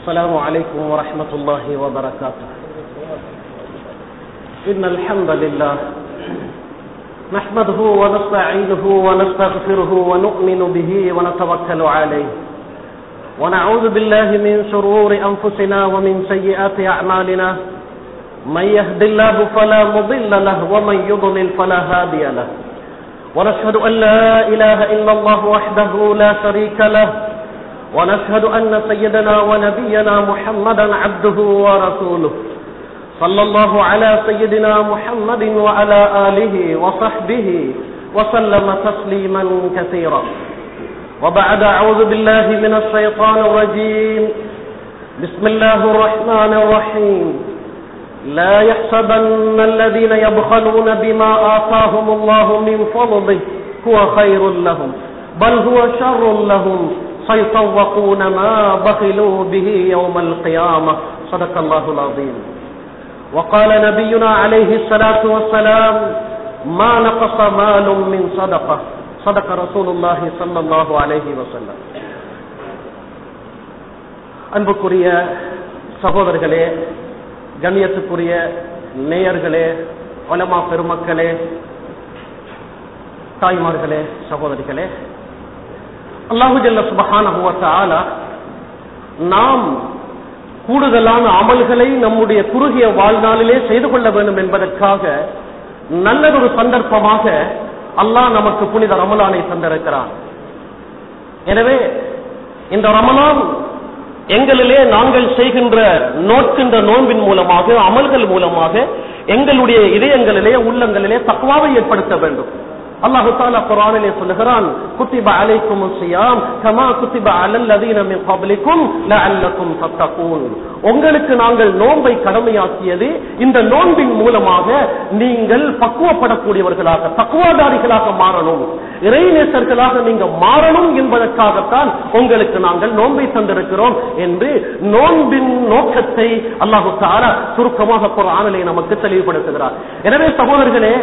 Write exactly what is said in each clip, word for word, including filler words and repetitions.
السلام عليكم ورحمة الله وبركاته. إن الحمد لله نحمده ونستعينه ونستغفره ونؤمن به ونتوكل عليه ونعوذ بالله من شرور أنفسنا ومن سيئات أعمالنا. من يهد الله فلا مضل له ومن يضلل فلا هادي له. ونشهد أن لا إله إلا الله وحده لا شريك له. ونشهد أن سيدنا ونبينا محمدا عبده ورسوله. صلى الله على سيدنا محمد وعلى آله وصحبه وسلم تسليما كثيرا. وبعد أعوذ بالله من الشيطان الرجيم. بسم الله الرحمن الرحيم. لا يحسبن الذين يبخلون بما آتاهم الله من فضله هو خير لهم بل هو شر لهم سيطوقون ما بخلوا به يوم القيامة. صدق الله العظيم. وقال نبينا عليه الصلاة والسلام ما نقص مال من صدقة. صدق رسول الله صلى الله عليه وسلم. அன்புக்குரிய சகோதரர்களே, கண்ணியத்துக்குரிய நேயர்களே, உலமா பெருமக்களே, தாய்மார்களே, சகோதரிகளே, அல்லாஹு ஜல்ல சுப்ஹானஹு வ தஆலா நாம் கூடுதலான அமல்களை நம்முடைய குறுகிய வாழ்நாளிலே செய்து கொள்ள வேண்டும் என்பதற்காக நல்லதொரு சந்தர்ப்பமாக அல்லாஹ் நமக்கு புனித ரமலானை தந்திருக்கிறான். எனவே இந்த ரமலான் எங்களிலே நாங்கள் செய்கின்ற நோக்கின்ற நோன்பின் மூலமாக, அமல்கள் மூலமாக எங்களுடைய இதயங்களிலே, உள்ளங்களிலே தக்வாவை ஏற்படுத்த வேண்டும். அல்லாஹ் தஆலா குர்ஆனிலே சொல்லுகிறான், குத்திப அலைக்குமுஸ் ஸியாம் கமா குத்திப அலல் லதீன மின் கப்லிக்கும் லஅல்லக்கும் தத்தகூன். உங்களுக்கு நாங்கள் நோன்பை கடமையாக்கியது இந்த நோன்பின் மூலமாக நீங்கள் பக்குவப்படக்கூடியவர்களாக, தக்வாதாரிகளாக மாறணும், இறைநேசர்களாக நீங்க மாறணும் என்பதற்காகத்தான் உங்களுக்கு நாங்கள் நோன்பை தந்திருக்கிறோம் என்று நோன்பின் நோக்கத்தை அல்லாஹ் தஆலா சுருக்கமாக குர்ஆனிலே நமக்கு தெளிவுபடுத்துகிறார். எனவே சகோதரர்களே,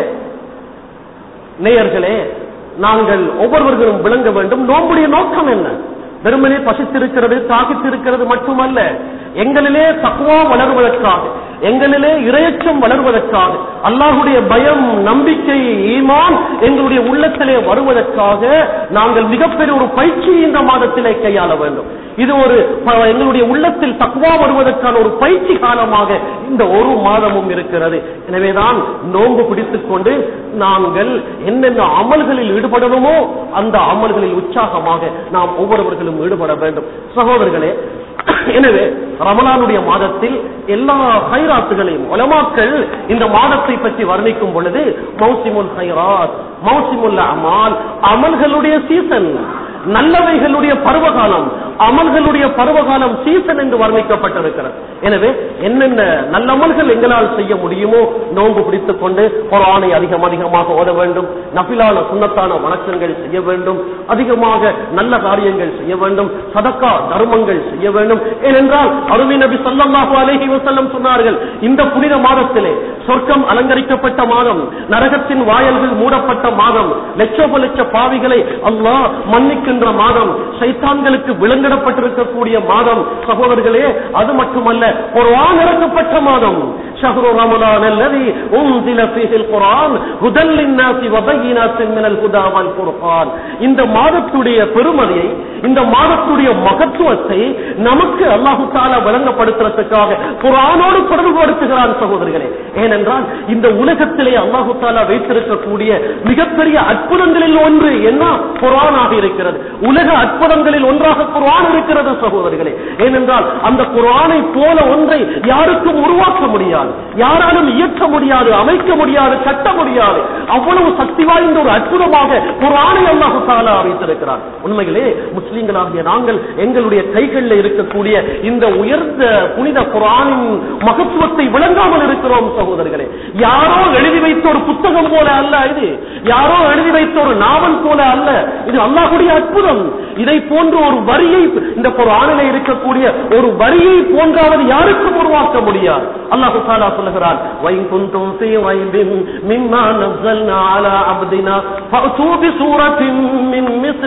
நேயர்களே, நாங்கள் ஒவ்வொருவர்களும் விளங்க வேண்டும் நோன்புடைய நோக்கம் என்ன. வெறுமனே பசித்திருக்கிறது, தாகித்திருக்கிறது மட்டுமல்ல, எங்களிலே தக்வா வளர்வதற்காக, எங்களிலே இறையச்சம் வளர்வதற்காக, அல்லாஹுடைய பயம், நம்பிக்கை, ஈமான் எங்களுடைய உள்ளத்திலே வருவதற்காக நாங்கள் மிகப்பெரிய ஒரு பயிற்சி இந்த மாதத்திலே கையாள வேண்டும். இது ஒரு எங்களுடைய உள்ளத்தில் தக்வா வருவதற்கான ஒரு பயிற்சி காலமாக இந்த ஒரு மாதமும் இருக்கிறது. எனவேதான் நோன்பு பிடித்துக் கொண்டு நாங்கள் என்னென்ன அமல்களில் ஈடுபடணுமோ அந்த அமல்களில் உற்சாகமாக நாம் ஒவ்வொருவர்களும் ஈடுபட வேண்டும். சகோதரர்களே, எனவே ரமலானுடைய மாதத்தில் எல்லா ஹைராத்துகளையும் உலமாக்கள் இந்த மாதத்தை பற்றி வர்ணிக்கும் பொழுது மௌசிமுல் ஹைராத், மௌசிமுல் அமால், அமல்களுடைய சீசன், நல்லவைகளுடைய பருவகாலம், அமல்களுடைய பருவகாலம் சீசன் என்று வர்ணிக்கப்பட்டிருக்கிறது. எனவே என்னென்ன நல்ல அமல்கள் எங்களால் செய்ய முடியுமோ நோன்பு பிடித்துக் கொண்டு குர்ஆனை அதிகம் அதிகமாக ஓத வேண்டும், நஃபிலான சுன்னத்தான வணக்கங்கள் செய்ய வேண்டும், அதிகமாக நல்ல காரியங்கள் செய்ய வேண்டும், சதக்கா தர்மங்கள் செய்ய வேண்டும். ஏனென்றால் அருமை நபி ஸல்லல்லாஹு அலைஹி வஸல்லம் சொன்னார்கள், இந்த புனித மாதத்திலே சொர்க்கம் அலங்கரிக்கப்பட்ட மாதம், நரகத்தின் வாயல்கள் மூடப்பட்ட மாதம், லட்சோப லட்ச பாவிகளை அல்லாஹ் மன்னிக்கின்ற மாதம், ஷைத்தான்களுக்கு விலங்கிடப்பட்டிருக்கக்கூடிய மாதம். சகோதரர்களே, அது மட்டுமல்ல, குர்ஆன் இறக்கப்பட்ட மாதம். ஷஹ்ரு ரமலான் அல்லதி உன்ஸில ஃபீஹில் குர்ஆன் ஹுதல் லின்னாஸி வ பையினாத்தின் மினல் ஹுதா வல் ஃபுர்கான். இந்த மாதத்துடைய பெருமதியை, இந்த மாதத்துடைய மகத்துவத்தை நமக்கு அல்லாஹ் தஆலா வழங்கப்படுத்துறதுக்காக குர்ஆனோடு தொடர்புபடுத்துகிறான். சகோதரர்களே, ஏனென்றால் இந்த உலகத்திலே அல்லாஹ் தஆலா வைத்திருக்கக்கூடிய மிகப்பெரிய அற்புதங்களில் ஒன்று என்ன? குர்ஆனாக இருக்கிறது. உலக அற்புதங்களில் ஒன்றாக குர்ஆன் இருக்கிறது சகோதரர்களே. ஏனென்றால் அந்த குர்ஆனை போல ஒன்றை யாருக்கும் உருவாக்க முடியாது, யாராலும் இயக்க முடியாது, அமைக்க முடியாது, கட்ட முடியாது. அவ்வளவு சக்தி வாய்ந்த ஒரு அற்புதமாக குர்ஆனை அல்லாஹ் தஆலா வைத்திருக்கிறார். உண்மையிலே முஸ்லிம்களாகிய நாங்கள் எங்களுடைய கைகளில் இருக்கக்கூடிய இந்த உயர்ந்த புனித குர்ஆனின் மகத்துவத்தை விளங்காமல் இருக்கிறோம் சகோதரர்களே. யாரோ எழுதி வைத்த ஒரு புத்தகம் போல அல்ல இது, யாரோ எழுதி வைத்த ஒரு நாவல் போல அல்ல, இது அல்லாஹ்வுடைய அற்புதம். இதை போன்ற ஒரு வரியை, இந்த குர்ஆனிலே இருக்கக்கூடிய ஒரு வரியை போன்றாவது யாருக்கும் உருவாக்க முடியாது. அல்லாஹ் தஆலா சொல்கிறார், வைன் குன்தும் ஃபீ வைபின் மிம்மா நஸல்னா அலா அப்தினா ஃபஅது பிசூரத்தின் மின் மிஸ்லி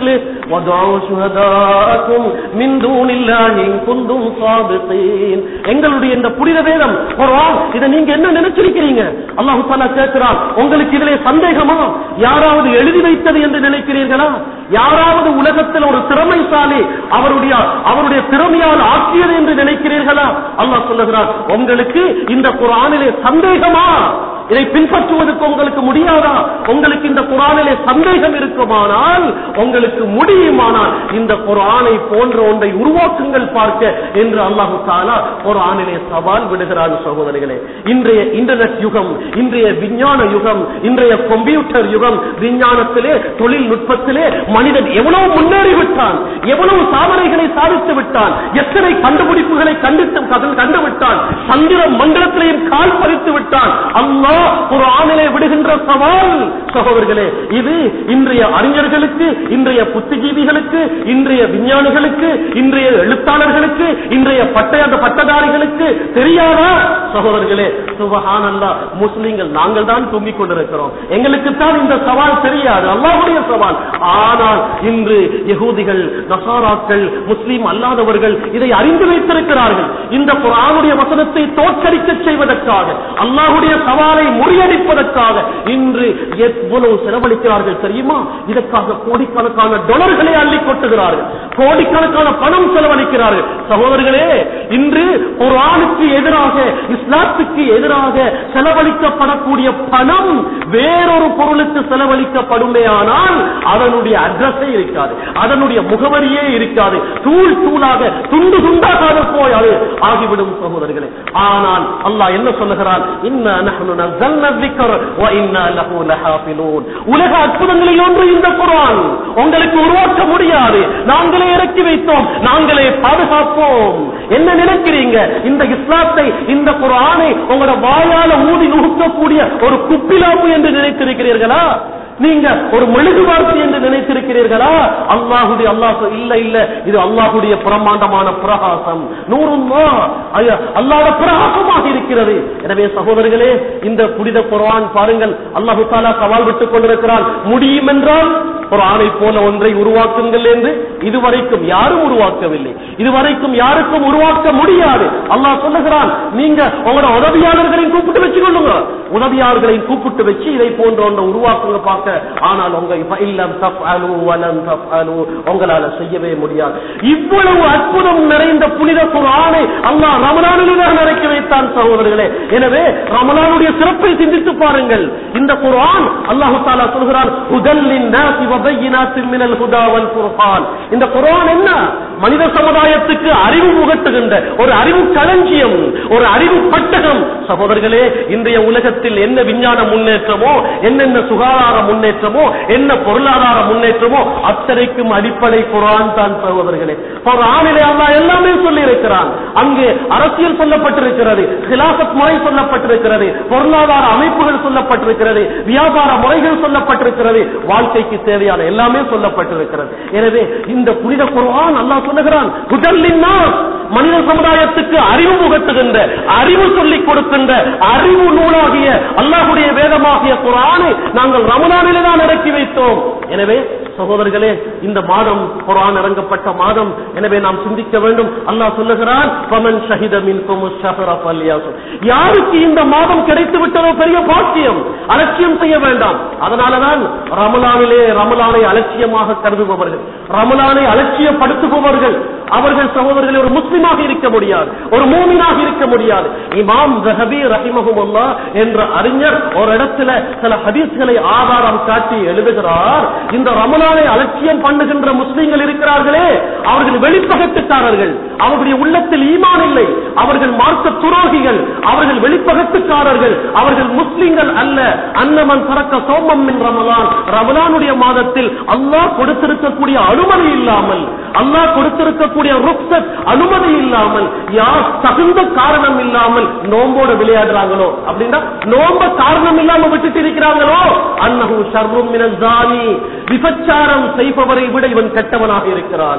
வதுஉ ஷுஹதாஅக்கும் மின் தூனில்லாஹி இன் குன்தும் ஸாதிகீன். எங்களுடைய இந்த புனித வேதம் குர்ஆன், இதை நீங்க என்ன நினைச்சிருக்கிறீங்க? அல்லாஹ் தஆலா கேட்கிறான், உங்களுக்கு இதிலே சந்தேகமா? யாராவது எழுதி வைத்தது என்று நினைக்கிறீர்களா? யாராவது உலகத்தில் ஒரு திறமைசாலி அவருடைய அவருடைய திறமையால் ஆக்கியது என்று நினைக்கிறீர்களா? அல்லாஹ் சொல்லுகிறார், உங்களுக்கு இந்த குர்ஆனிலே சந்தேகமா? இதை பின்பற்றுவதற்கு உங்களுக்கு முடியாதா? உங்களுக்கு இந்த குர்ஆனிலே சந்தேகம் இருக்குமானால், உங்களுக்கு முடியுமானால் இந்த குர்ஆனை போன்ற ஒன்றை உருவாக்குங்கள் பார்க்க என்று அல்லாஹ் தஆலா குர்ஆனிலே சவால் விடுகிறார். சகோதரர்களே, இன்றைய இன்டர்நெட் யுகம், இன்றைய விஞ்ஞான யுகம், இன்றைய கம்ப்யூட்டர் யுகம், விஞ்ஞானத்திலே தொழில்நுட்பத்திலே மனிதன் எவ்வளவு முன்னேறி விட்டான், எவ்வளவு சாதனைகளை சாதித்து விட்டான், எத்தனை கண்டுபிடிப்புகளை கண்டித்து கண்டுவிட்டான், சந்திர மண்டலத்திலேயும் கால் பதித்து விட்டான். அல்லாஹ் குர்ஆனிலே விடுகின்ற சவால் சகோதரர்களே, இது இன்றைய அறிஞர்களுக்கு, இன்றைய புத்திஜீவிகளுக்கு, இன்றைய விஞ்ஞானிகளுக்கு, இன்றைய எழுத்தாளர்களுக்கு, இன்றைய பட்டய பட்டதாரிகளுக்கு தெரியாதா சகோதரர்களே? சுப்ஹானல்லாஹ், முஸ்லிம்கள் நாங்கள் தான் தும்பிக் கொண்டிருக்கிறோம், எங்களுக்கு தான் இந்த சவால் தெரியாது, அல்லாஹ்வுடைய சவால். ஆனால் இன்று யகூதிகள், நசாராக்கள், முஸ்லிம் அல்லாதவர்கள் இதை அறிந்து வைத்திருக்கிறார்கள். இந்த குர்ஆனுடைய வசனத்தை தோற்கடிக்க செய்வதற்காக, அல்லாஹ்வுடைய சவாலை முறியடிப்பதற்காக இன்று எவ்வளவு செலவழிக்கிறார்கள் தெரியுமா? இதற்காக கோடிக்கணக்கான டாலர்களை அள்ளி கொட்டுகிறார்கள், கோடிக்கணக்கான பணம் செலவழிக்கிறார்கள். சகோதரர்களே, இன்று குர்ஆனுக்கு எதிராக, இஸ்லாத்துக்கு எதிராக செலவழிக்கப்படக்கூடிய பணம் வேறொரு பொருளுக்கு செலவழிக்கப்படுமேயானால் அதனுடைய அட்ரஸே இருக்காது, அதனுடைய முகவரியே இருக்காது, தூள் தூளாக துண்டு துண்டாக போய் அது ஆகிவிடும் சகோதரர்களே. ஆனால் அல்லாஹ் என்ன சொல்லுகிறான்? இன்னா நஹ்னு நஸல்னா ذிக்ர வ இன்னா லஹு லஹாஃபிலூன். உலக அற்புதங்களில் ஒன்று இந்த குர்ஆன். உங்களுக்கு உருவாக்க முடியாது, நாங்களே இறக்கி வைத்தோம், நாங்களே பாதுகாப்போம். என்ன நினைக்கிறீங்க? இந்த இஸ்லாத்தை, இந்த குர்ஆனை உங்களோட வாயால ஊதி நுகர்த்தக்கூடிய ஒரு குப்பிலாப்பு என்று நினைத்திருக்கிறீர்களா? நீங்க ஒரு மெழுகுவார்த்தை என்று நினைத்திருக்கிறீர்களா? அல்லாஹுடைய அல்லாஹ் இல்ல இல்ல, இது அல்லாஹுடைய பிரமாண்டமான பிரகாசம், நூறுல்லாஹ், அல்லாஹ்வுடைய பிரகாசமாக இருக்கிறது. எனவே சகோதரர்களே, இந்த புனித குர்ஆன் பாருங்கள், அல்லாஹ் தஆலா சவால் விட்டுக் கொண்டிருக்கிறான். முடியும் என்றால் குர்ஆனை போல ஒன்றை உருவாக்குங்கள் என்று இதுவரைக்கும் யாரும் உருவாக்கவில்லை, இதுவரைக்கும் யாருக்கும் உருவாக்க முடியாது. அல்லாஹ் சொல்லுகிறான், நீங்க உங்களோட உதவியாளர்களையும் கூப்பிட்டு வச்சுக்கொள்ளுங்க, உதவியாளர்களையும் கூப்பிட்டு வச்சு இதை போன்ற ஒன்றை உருவாக்குங்க பார்க்க. ஆனால் உங்க இல்லம் தஃஅலு வலம் தஃஅலு, உங்களால செய்யவே முடியாது. இவ்வளவு அற்புதம் நிறைந்த புனித குர்ஆனை அல்லாஹ் ரமலானில் தான் இறக்கி வைத்தான் சகோதரர்களே. எனவே ரமலானுடைய சிறப்பை சிந்தித்து பாருங்கள். இந்த குர்ஆன் அல்லாஹ் தஆலா சொல்கிறான், ஹுதல் லின்னாஸி வ பையினாத்தின் மினல் ஹுதா வல் ஃபுர்கான். இந்த குர்ஆன் என்ன? மனித சமுதாயத்துக்கு அறிவு புகட்டுகின்ற ஒரு அறிவு களஞ்சியம், ஒரு அறிவு பட்டகம். சகோதரர்களே, இன்றைய உலகத்தில் என்ன விஞ்ஞான முன்னேற்றமோ, என்னென்ன சுகாதார முன்னேற்றமோ, என்ன பொருளாதார முன்னேற்றமோ, அத்தனைக்கும் அடிப்படை குர்ஆன் தான் சகோதரர்களே. குர்ஆனிலே அல்லாஹ் எல்லாமே சொல்லி இருக்கிறான். அங்கே அரசியல் சொல்லப்பட்டிருக்கிறது, கிலாஃபத் முறை சொல்லப்பட்டிருக்கிறது, பொருளாதார அமைப்புகள் சொல்லப்பட்டிருக்கிறது, வியாபார முறைகள் சொல்லப்பட்டிருக்கிறது, வாழ்க்கைக்கு தேவையான எல்லாமே சொல்லப்பட்டிருக்கிறது. எனவே இந்த புனித குர்ஆன் அல்லாஹ் சொல்லுகிறான், ஹுதல் லின்னாஸ், மனித சமுதாயத்துக்கு அறிவு புகட்டுகின்ற, அறிவு சொல்லிக் கொடுக்கின்ற அறிவு நூலாகிய அல்லாஹ்வுடைய வேதமாகிய குர்ஆனை நாங்கள் ரமலானிலே தான் இறக்கி வைத்தோம். எனவே சகோதரர்களே, இந்த மாதம் குர்ஆன் இறங்கப்பட்ட மாதம். எனவே நாம் சிந்திக்க வேண்டும். அல்லாஹ் சொல்லுகிறான், ஃபமன் ஷஹித மின்கும் ஷஹர ஃபல்யஸும். யாருக்கு இந்த மாதம் கிடைத்து விட்டதோ பெரிய பாக்கியம், அலட்சியம் செய்ய வேண்டாம். அதனாலதான் ரமலானிலே ரமலானை அலட்சியமாக கருதுபவர்கள், ரமலானை அலட்சியப்படுத்துபவர்கள், அவர்கள் சகோதரர்களே ஒரு முஸ்லிமாக இருக்க முடியாது, ஒரு மூமினாக இருக்க முடியாது. இமாம் ஸஹபி ரஹிமஹுல்லாஹ் என்ற அறிஞர் ஒரு இடத்துல சில ஹதீஸ்களை ஆதாரம் காட்டி எழுதுகிறார். இந்த ரமலானை அலட்சியம் பண்ணுகின்ற முஸ்லிம்கள் இருக்கிறார்களே, அவர்கள் வெளிப்பகத்துக்காரர்கள், அவர்களுடைய உள்ளத்தில் ஈமான் இல்லை, அவர்கள் மார்க்க துரோகிகள், அவர்கள் வெளிப்பகத்துக்காரர்கள், அவர்கள் முஸ்லிம்கள் அல்ல. அன்னமன் தரக்க சோமம் மின் ரமலான், ரமலானுடைய மாதத்தில் அல்லாஹ் கொடுத்திருக்கக்கூடிய அனுமதி இல்லாமல், அல்லாஹ் கொடுத்திருக்கக்கூடிய ருக்ஸத் அனுமதி இல்லாமல், யார் தகுந்த காரணம் இல்லாமல் நோம்போடு விளையாடுறாங்களோ, அப்படின்னா நோம்ப காரணம் இல்லாம விட்டுட்டு இருக்கிறாங்களோ, அன்னஹு ஷர்ரும் மினல் ஜானி, விபச்சாரம் செய்பவரை விட இவன் கெட்டவனாக இருக்கிறான்.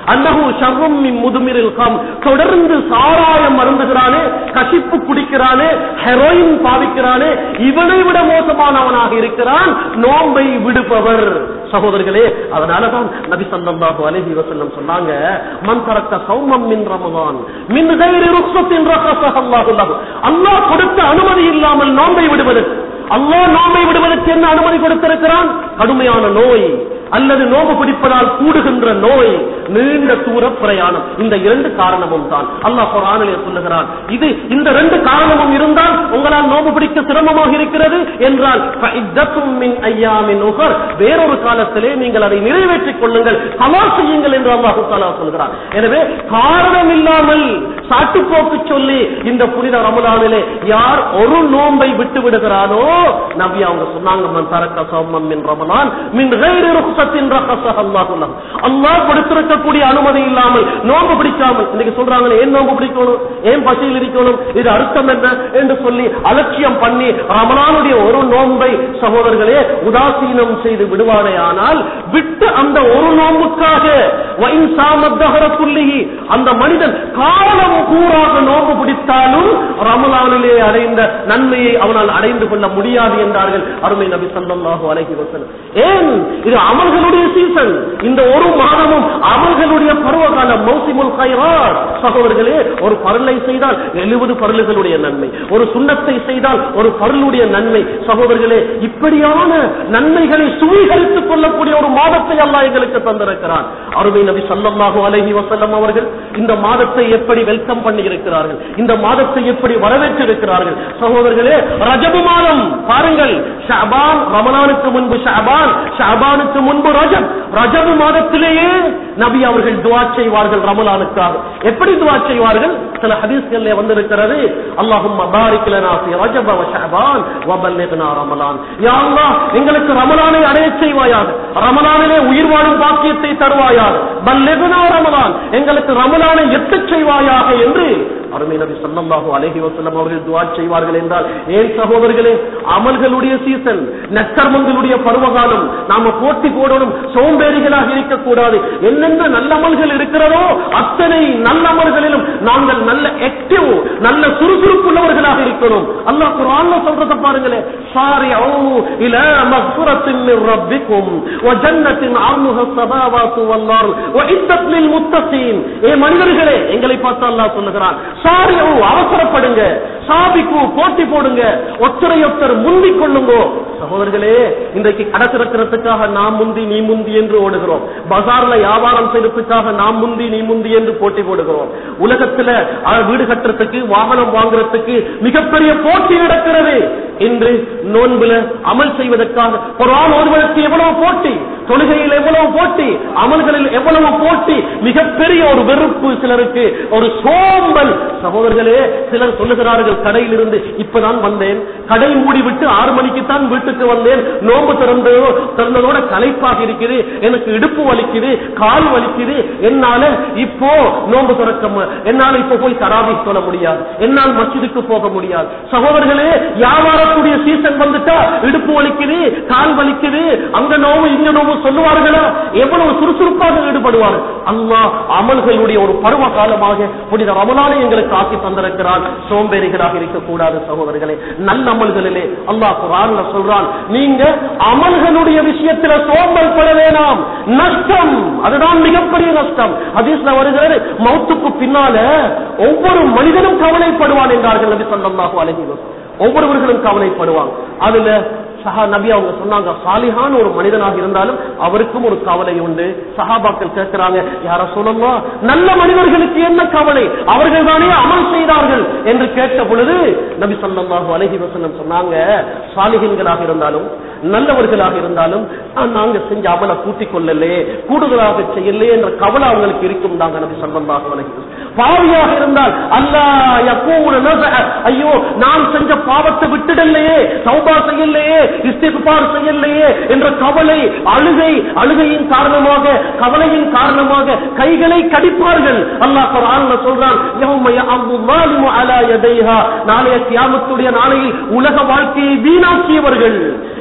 அன்னஹு ஷர்ரும் மின் முதுமிரில் கம். தொடர்ந்து சாராயம் அருந்துகிறானே, கசிப்பு குடிக்கிறானே, ஹெரோயின் பாவிக்கிறானே, இவனை விட மோசமானவனாக இருக்கிறான் நோன்பை விடுப்பவர். சகோதரர்களே, அதனாலதான் நபி ஸல்லல்லாஹு அலைஹி வஸல்லம் சொன்னாங்க, மன் தரக்க ஸௌமம் மின் ரமதான் மின் கைரி ருக்ஸத்தின் ரஹஸஹு அல்லாஹு லஹு. அல்லாஹ் கொடுத்த அனுமதி இல்லாமல் நோன்பை விடுவது, அல்லாஹ் நோன்பை விடுவதற்கு என்ன அனுமதி கொடுத்திருக்கிறான்? கடுமையான நோய் அல்லது நோம்பு பிடிப்பதால் கூடுகின்ற நோய், நீண்ட தூர பிரயாணம். இந்த இரண்டு காரணமும் தான் அல்லாஹ் குர்ஆனிலே சொல்லுகிறான். இது இந்த ரெண்டு காரணமும் இருந்தால் உங்களால் நோம்பு பிடிக்க சிரமமாக இருக்கிறது என்றால் ஃபஇத்தத்தும் மின் அய்யாமின் உகர், வேறொரு காலத்திலே நீங்கள் அதை நிறைவேற்றிக் கொள்ளுங்கள், கலா செய்யுங்கள் என்று அல்லாஹ் தஆலா சொல்கிறான். எனவே காரணம் இல்லாமல் சாட்டுப்போக்கு சொல்லி இந்த புனித ரமலானிலே யார் ஒரு நோன்பை விட்டு விடுகிறானோ, நபி அவங்க சொன்னாங்க, மன் தரக்க ஸௌமம் மின் ரமலான் மின் கைரி ருக்ஸத்தின் ரஹஸஹு அல்லாஹு லஹு. அல்லாஹ் கொடுத்திருக்கக்கூடிய அனுமதி இல்லாமல் நோன்பு பிடிக்காமல், இன்னைக்கு சொல்றாங்களே ஏன் நோன்பு பிடிக்கணும், ஏன் பசியில் இருக்கணும், இது அர்த்தம் என்ன என்று சொல்லி அலட்சியம் பண்ணி ரமலானுடைய ஒரு நோன்பை சகோதரர்களே உதாசீனம் செய்து விடுவானே, ஆனால் விட்டு அந்த ஒரு நோன்புக்காக வைன் சாமத்தஹர குல்லிஹி, அந்த மனிதன் காலம் பூராக நோன்பு பிடித்தாலும் ரமலானிலே அடைந்த நன்மையை அவனால் அடைந்து கொள்ள முடியாது என்றார்கள் அருமை நபி ஸல்லல்லாஹு அலைஹி வஸல்லம். ஏன்? இது அமல்களுடைய சீசன். இந்த ஒரு மாதமும் அமல்களுடைய பருவகாலம், மௌசிமுல் கைராத். சகோதரர்களே, ஒரு பரலை செய்தால் எழுபது பரலுகளுடைய நன்மை, ஒரு சுன்னத்தை செய்தால் ஒரு பரலுடைய நன்மை. சகோதரர்களே, இப்படியான நன்மைகளை சுவீகரித்துக் கொள்ளக்கூடிய ஒரு மாதத்தை அல்லாஹ் எங்களுக்கு தந்திருக்கிறான். அருமை நபி ஸல்லல்லாஹு அலைஹி வஸல்லம் அவர்கள் இந்த மாதத்தை எப்படி வெல்கம் பண்ணி இருக்கிறார்கள், இந்த மாதத்தை எப்படி வரவேற்றிருக்கிறார்கள். சகோதரர்களே, ரஜபு மாதம் பாருங்கள், ஷஅபான், ரமலானுக்கு முன்பு ஷஅபான், ஷஅபானுக்கு முன்பு ரஜப். ரஜபு மாதத்திலேயே நபி அவர்கள் துஆ செய்வார்கள் ரமலானுக்காக. எப்படி துஆ செய்வார்கள்? சில ஹதீஸ்களிலே வந்திருக்கிறது, அல்லாஹும்ம பாரிக் லனா ஃபீ ரஜப வ ஷஅபான் வ பல்லிக்னா ரமலான். யா அல்லாஹ், எங்களுக்கு ரமலானை அடைய செய்வாயாக, ரமலானிலே உயிர் வாழும் பாக்கியத்தை தருவாயாக, பல்லிக்னா ரமலான், எங்களுக்கு ரமலானை எட்டச் செய்வாயாக என்று அருமை நபி ஸல்லல்லாஹு அலைஹி வஸல்லம் அவர்கள் துஆ செய்வார்கள். என்றால் ஏன் சகோதரர்களே, அமல்களுடைய சீசன், நற்கர்மங்களுடைய பருவகாலம். நாம போட்டி போடணும், சோம்பேறிகளாக இருக்கக்கூடாது. என்னென்ன நல்ல அமல்கள் இருக்கிறதோ அத்தனை நல்ல அமல்களிலும் நாங்கள் நல்ல ஆக்டிவ், நல்ல சுறுசுறுப்புள்ளவர்களாக இருக்கணும். அல்லாஹ் குர்ஆன்ல சொல்றத பாருங்களே, சாரிஊ இலா மக்ஃபிரத்தின் மின் ரப்பிக்கும் வ ஜன்னத்தின் அர்முஹா ஸமாவாத்து வல் அர்த் வ இத்தத் லில் முத்தகீன். ஏ மனிதர்களே, எங்களை பார்த்து அல்லாஹ் சொல்லுகிறான், சாரியூ, அவசரப்படுங்க, சாபிக்கு, போட்டி போடுங்க, ஒத்தரையொத்தர் முந்திக் கொள்ளுங்க. சகோதரர்களே, இன்றைக்கு கடை திறக்கிறதுக்காக நாம் முந்தி நீ முந்தி என்று ஓடுகிறோம். பஜார்ல வியாபாரம் செய்யறதுக்காக நாம் முந்தி நீ முந்தி என்று போட்டி போடுகிறோம். உலகத்துல வீடு கட்டுறதுக்கு, வாகனம் வாங்குறதுக்கு மிகப்பெரிய போட்டி நடக்கிறது. இன்று நோன்புல அமல் செய்வதற்காக குர்ஆன் ஓதுவதற்கு எவ்வளவு போட்டி, தொழுகையில் எவ்வளவு போட்டி, அமல்களில் எவ்வளவு போட்டி, மிகப்பெரிய ஒரு வெறுப்பு சிலருக்கு, ஒரு சோம்பல். சகோதரர்களே, சிலர் சொல்லுகிறார்கள், கடையில் இருந்து இப்பதான் வந்தேன், கடை மூடிவிட்டு ஆறு மணிக்கு தான் வீட்டுக்கு வந்தேன், நோன்பு திறந்ததோ திறந்ததோட களைப்பாக இருக்குது, எனக்கு இடுப்பு வலிக்குது, கால் வலிக்குது, என்னால இப்போ நோன்பு திறக்க, என்னால இப்ப போய் தராவி சொல்ல முடியாது, என்னால் மஸ்ஜிதுக்கு போக முடியாது. சகோதரர்களே, வியாபாரத்துடைய சீசன் வந்துட்டா இடுப்பு வலிக்குது, கால் வலிக்குது, அங்க நோவு இங்க நோவு சொல்லுவார்களா? எவ்வளவு சுறுசுறுப்பாக ஈடுபடுவார். அல்லாஹ் அமல்களுடைய ஒரு பருவ காலமாக புனித ரமலானை எங்களுக்கு ஆக்கி தந்திருக்கிறான். சோம்பேறிகளாக இருக்கக்கூடாது சகோதரர்களே. நல்ல அமல்களிலே அல்லாஹ் குர்ஆன்ல சொல்றான், நீங்க அமல்களுடைய விஷயத்தில் சோம்பல் பட வேண்டாம், நஷ்டம், அதுதான் மிகப்பெரிய நஷ்டம். ஹதீஸ்ல வருகிறது, மௌத்துக்கு பின்னால ஒவ்வொரு மனிதனும் கவலைப்படுவான் என்றார்கள் நபி ஸல்லல்லாஹு அலைஹி வஸல்லம். ஒவ்வொருவர்களும் கவலைப்படுவாங்க. அதுல சஹா நபி அவங்க சொன்னாங்க, சாலிஹான ஒரு மனிதனாக இருந்தாலும் அவருக்கும் ஒரு கவலை உண்டு. சஹாபாக்கள் கேட்கிறாங்க, யார சொல்லலாம், நல்ல மனிதர்களுக்கு என்ன கவலை, அவர்கள் தானே அமல் செய்தார்கள் என்று கேட்ட பொழுது நபி ஸல்லல்லாஹு அலைஹி வஸல்லம் சொன்னாங்க, சாலிஹீன்களாக இருந்தாலும் நல்லவர்களாக இருந்தாலும் நாங்க செஞ்ச அமலை கூட்டிக் கொள்ளலே, கூடுதலாக செய்யலே என்ற கவலை அவங்களுக்கு இருக்கும் தாங்க நபி ஸல்லல்லாஹு அலைஹி வஸல்லம். பாவியாக இருந்தால் அல்லாஹ் யகூல நஸஅ, ஐயோ நான் செஞ்ச பாவத்தை விட்டுடலையே, தௌபா செய்யலையே, இஸ்திக்பார் செய்யலையே என்ற கவலை, அழுகை, அழுகையின் காரணமாக, கவலையின் காரணமாக கைகளை கடிப்பார்கள். அல்லாஹ் குர்ஆன்ல சொல்றான், யௌம யஅது ஸாலிமு அலா யதைஹா, நாளைய கியாமத்துடைய நாளையில் உலக வாழ்க்கையை வீணாக்கியவர்கள்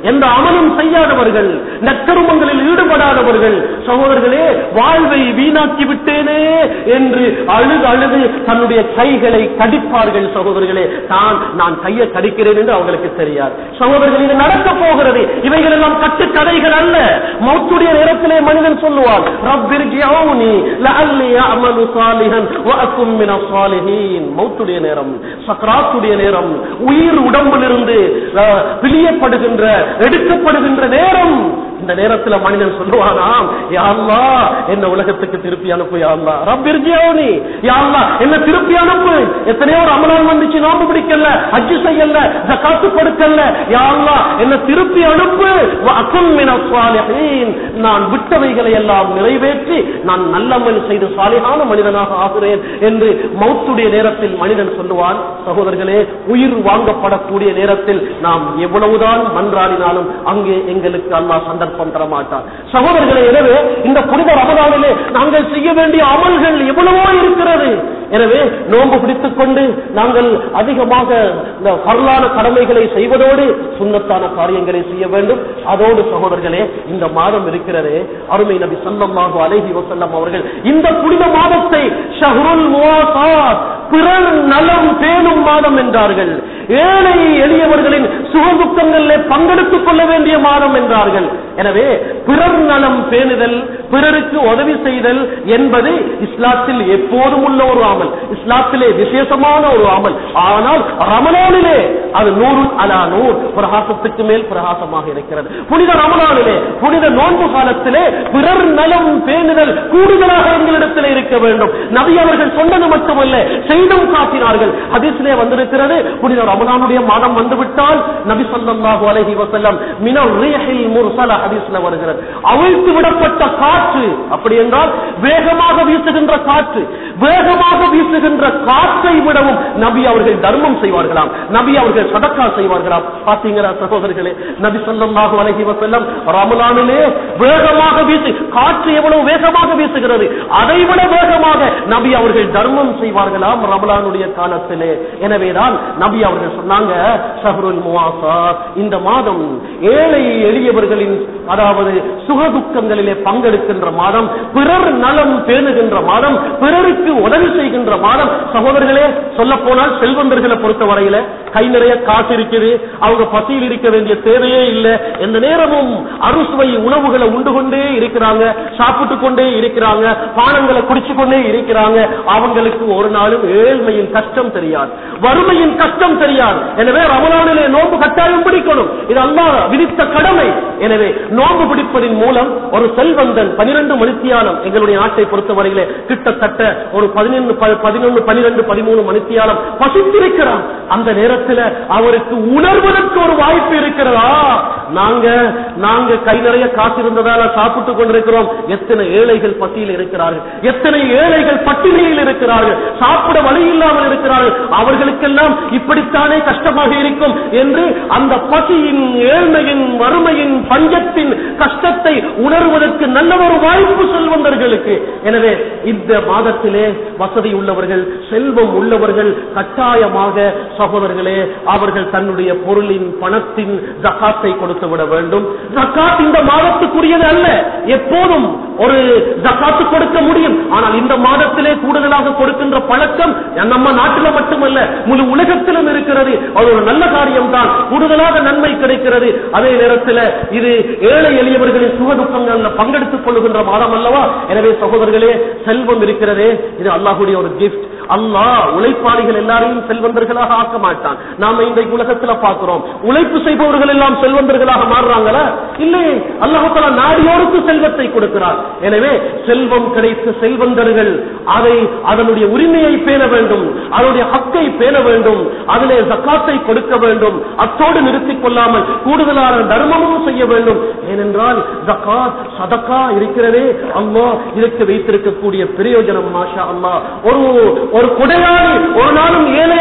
எந்த அமலும் செய்யாதவர்கள், நற்கருமங்களில் ஈடுபடாதவர்கள், சகோதரர்களே வாழ்வை வீணாக்கி விட்டேனே என்று அழுது அழுது தன்னுடைய கைகளை கடிப்பார்கள். சகோதரர்களே, தான் நான் கையை கடிக்கிறேன் என்று அவங்களுக்கு தெரியாது. சகோதரர்கள், இது நடக்க போகிறது. இவைகள் எல்லாம் கட்டுக்கதைகள் அல்ல. மௌத்துடைய நேரத்திலே மனிதன் சொல்லுவான், ரப்பிர்ஜிஊனி லஅல்லி அஅமலு ஸாலிஹன் வ அகுன் மினஸ் ஸாலிஹீன். மௌத்துடைய நேரம், சக்ராத்துடைய நேரம், உயிர் உடம்பிலிருந்து பிழியப்படுகின்ற எடுக்கப்படுகின்ற நேரம். இந்த நேரத்தில் மனிதன் சொல்லுவானாம், யா அல்லாஹ் என்ன உலகத்துக்கு திருப்பி அனுப்பு, யா அல்லாஹ் ரப்பிர்ஜிஊனி, யா அல்லாஹ் என்ன திருப்பி அனுப்பு. எத்தனையோ ரமலான் வந்துச்சு, நோன்பு பிடிக்கல, ஹஜ் செய்யல, ஜகாத் கொடுக்கல, யா அல்லாஹ் என்ன திருப்பி அனுப்பு. வ அகுன் மினஸ் ஸாலிஹீன், நான் விட்டவைகளை எல்லாம் நிறைவேற்றி நான் நல்லமல் செய்து சாலிஹான மனிதனாக ஆகிறேன் என்று மௌத்துடைய நேரத்தில் மனிதன் சொல்லுவான். சகோதரர்களே, உயிர் வாங்கப்படக்கூடிய நேரத்தில் நாம் எவ்வளவுதான் மன்றாடினாலும் அங்கே எங்களுக்கு அல்லாஹ் சந்தர்ப்பம் தர மாட்டார். சகோதரர்களே, எனவே இந்த புனித ரமலானிலே நாங்கள் செய்ய வேண்டிய அமல்கள் எவ்வளவோ இருக்கிறது. எனவே நோன்பு பிடித்துக் கொண்டு நாங்கள் அதிகமாக இந்த பரலான கடமைகளை செய்வதோடு சுன்னத்தான காரியங்களை செய்ய வேண்டும். அதோடு சகோதரர்களே, இந்த மாதம் இருக்கிறதே, அருமை நபி ஸல்லல்லாஹு அலைஹி வஸல்லம் அவர்கள் இந்த புனித மாதத்தை ஷஹ்ருல் முவாசாத், பிறர் நலம் பேணும் மாதம் என்றார்கள். ஏழை எளியவர்களின் சுகதுக்கங்களிலே பங்கெடுத்துக் கொள்ள வேண்டிய மாதம் என்றார்கள். எனவே பிறர் நலம் பேணுதல், பிறருக்கு உதவி செய்தல் என்பது இஸ்லாத்தில் எப்போதும் உள்ள ஒரு அமல், இஸ்லாத்திலே விசேஷமான ஒரு அமல். ஆனால் ரமலானிலே அது நூறு அலா நூறு, பிரகாசத்துக்கு மேல் பிரகாசமாக இருக்கிறது. புனித ரமலானிலே, புனித நோன்பு காலத்திலே பிறர் நலம் பேணுதல் கூடுதலாக எங்களிடத்தில் இருக்க வேண்டும். நபி அவர்கள் சொன்னது மட்டுமல்ல, செய்தும் காட்டினார்கள். ஹதீஸிலே வந்திருக்கிறது, புனித ரமலானுடைய மாதம் வந்துவிட்டால் நபி ஸல்லல்லாஹு அலைஹி வஸல்லம் மினல் ரீஹில் முர்ஸல ஹதீஸ்ல வருகிறது, அவிழ்த்து விடப்பட்ட காற்று, அப்படி என்றால் வேகமாக வீசுகின்ற காற்று, வேகமாக வீசுகின்ற காற்றை விடவும் நபி அவர்கள் தர்மம் செய்வார்களாம், நபி அவர்கள் சதக்கா செய்வார்களாம். பாத்தீங்களா சகோதரர்களே, நபி ஸல்லல்லாஹு அலைஹி வஸல்லம் ரமலானிலே வேகமாக வீசு, காற்று எவ்வளவு வேகமாக வீசுகிறது, அதைவிட வேகமாக நபி அவர்கள் தர்மம் செய்வார்களாம் ரமலானுடைய காலத்திலே. எனவேதான் நபி அவர்கள் சொன்னாங்க, ஷஹ்ருல் முவாசாத், இந்த மாதம் ஏழை எளியவர்களின் அதாவது சுகதுக்கங்களிலே பங்கெடுக்கின்ற மாதம், பிறர் நலம் பேணுகின்ற மாதம், பிறருக்கு உதவி செய்கின்ற மாதம். சகோதரர்களே, சொல்ல போனால் செல்வந்தர்களை பொறுத்த வரையில கை நிறைய காசு இருக்குது, அவங்க பசியில் இருக்க வேண்டிய தேவையே இல்லை, எந்த நேரமும் அறுசுவை உணவுகளை உண்டு கொண்டே இருக்கிறாங்க, சாப்பிட்டு கொண்டே இருக்கிறாங்க, பானங்களை குடிச்சு கொண்டே இருக்கிறாங்க. அவங்களுக்கு ஒரு நாளும் ஏழ்மையின் கஷ்டம் தெரியாது, வறுமையின் கஷ்டம் தெரியாது. எனவே ரமலானிலே நோன்பு கட்டாயம் பிடிக்கணும், இது அல்லாஹ் விதித்த கடமை. எனவே நோன்பு பிடிப்பதின் மூலம் ஒரு செல்வந்தன் பனிரெண்டு மணித்தியாலம், எங்களுடைய நாட்டை பொறுத்தவரையிலே கிட்டத்தட்ட ஒரு பதினொன்று பதினொன்று பனிரெண்டு பதிமூணு மணித்தியாலம் பசித்திருக்கிறான். அந்த நேரத்தில் அவருக்கு உணர்வதற்கு ஒரு வாய்ப்பு இருக்கிறதா, நாங்க நாங்க கை நிறைய காசு இருந்ததால சாப்பிட்டு கொண்டிருக்கிறோம், எத்தனை ஏழைகள் பசியில் இருக்கிறார்கள், எத்தனை ஏழைகள் பட்டினியில் இருக்கிறார்கள், சாப்பிட வழி இல்லாமல் இருக்கிறார்கள், அவர்களுக்கெல்லாம் இப்படித்தானே கஷ்டமாக இருக்கும் என்று அந்த பசியின், ஏழ்மையின், வறுமையின், பஞ்சத்தின் கஷ்டத்தை உணர்வதற்கு நல்ல ஒரு வாய்ப்பு செல்வந்தர்களுக்கு. எனவே இந்த மாதத்திலே வசதி உள்ளவர்கள், செல்வம் உள்ளவர்கள் கட்டாயமாக சகோதரர்களே அவர்கள் தன்னுடைய பொருளின், பணத்தின் ஜகாத்தை கொடுத்து விட வேண்டும். ஜகாத் இந்த மாதத்துக்குரியது அல்ல, எப்போதும் ஒரு ஜகாத்து கொடுக்க முடியும். ஆனால் இந்த மாதத்திலே கூடுதலாக கொடுக்கின்ற பழக்கம் நம்ம நாட்டில் மட்டுமல்ல, முழு உலகத்திலும் இருக்கிறது. அது ஒரு நல்ல காரியம் தான், கூடுதலாக நன்மை கிடைக்கிறது. அதே நேரத்தில் இது ஏழை எளியவர்களின் சுகதுக்கங்கள்ல பங்கெடுத்துக் கொள்ளுகின்ற மாதம் அல்லவா. எனவே சகோதரர்களே, செல்வம் இருக்கிறதே, இது அல்லாஹ்வுடைய ஒரு கிஃப்ட். அல்லாஹ் உழைப்பாளிகள் எல்லாரையும் செல்வந்தர்களாக ஆக்க மாட்டான். நாம இந்த உலகத்தில் பார்க்கிறோம், உழைப்பு செய்பவர்கள் எல்லாம் செல்வந்தர்களாக மாறுறாங்களா? இல்லை, அல்லாஹ் தஆலா நாடியோருக்கு செல்வத்தை கொடுக்கிறார். எனவே செல்வம் கிடைத்த செல்வந்தர்கள் அதை அதனுடைய உரிமையை பேண வேண்டும், அதனுடைய ஹக்கை பேண வேண்டும், அதிலே ஜகாத்தை கொடுக்க வேண்டும். அத்தோடு நிறுத்திக் கொள்ளாமல் கூடுதலான தர்மமும் செய்ய வேண்டும். ஏனென்றால் ஜகாத், சதகா இருக்கிறதே, அல்லாஹ் இதற்கு வைத்திருக்கக்கூடிய பிரயோஜனம் மாஷா அல்லாஹ். ஒரு ஒரு கொடையாளி ஒரு நாளும் ஏழையாக மாட்டார்.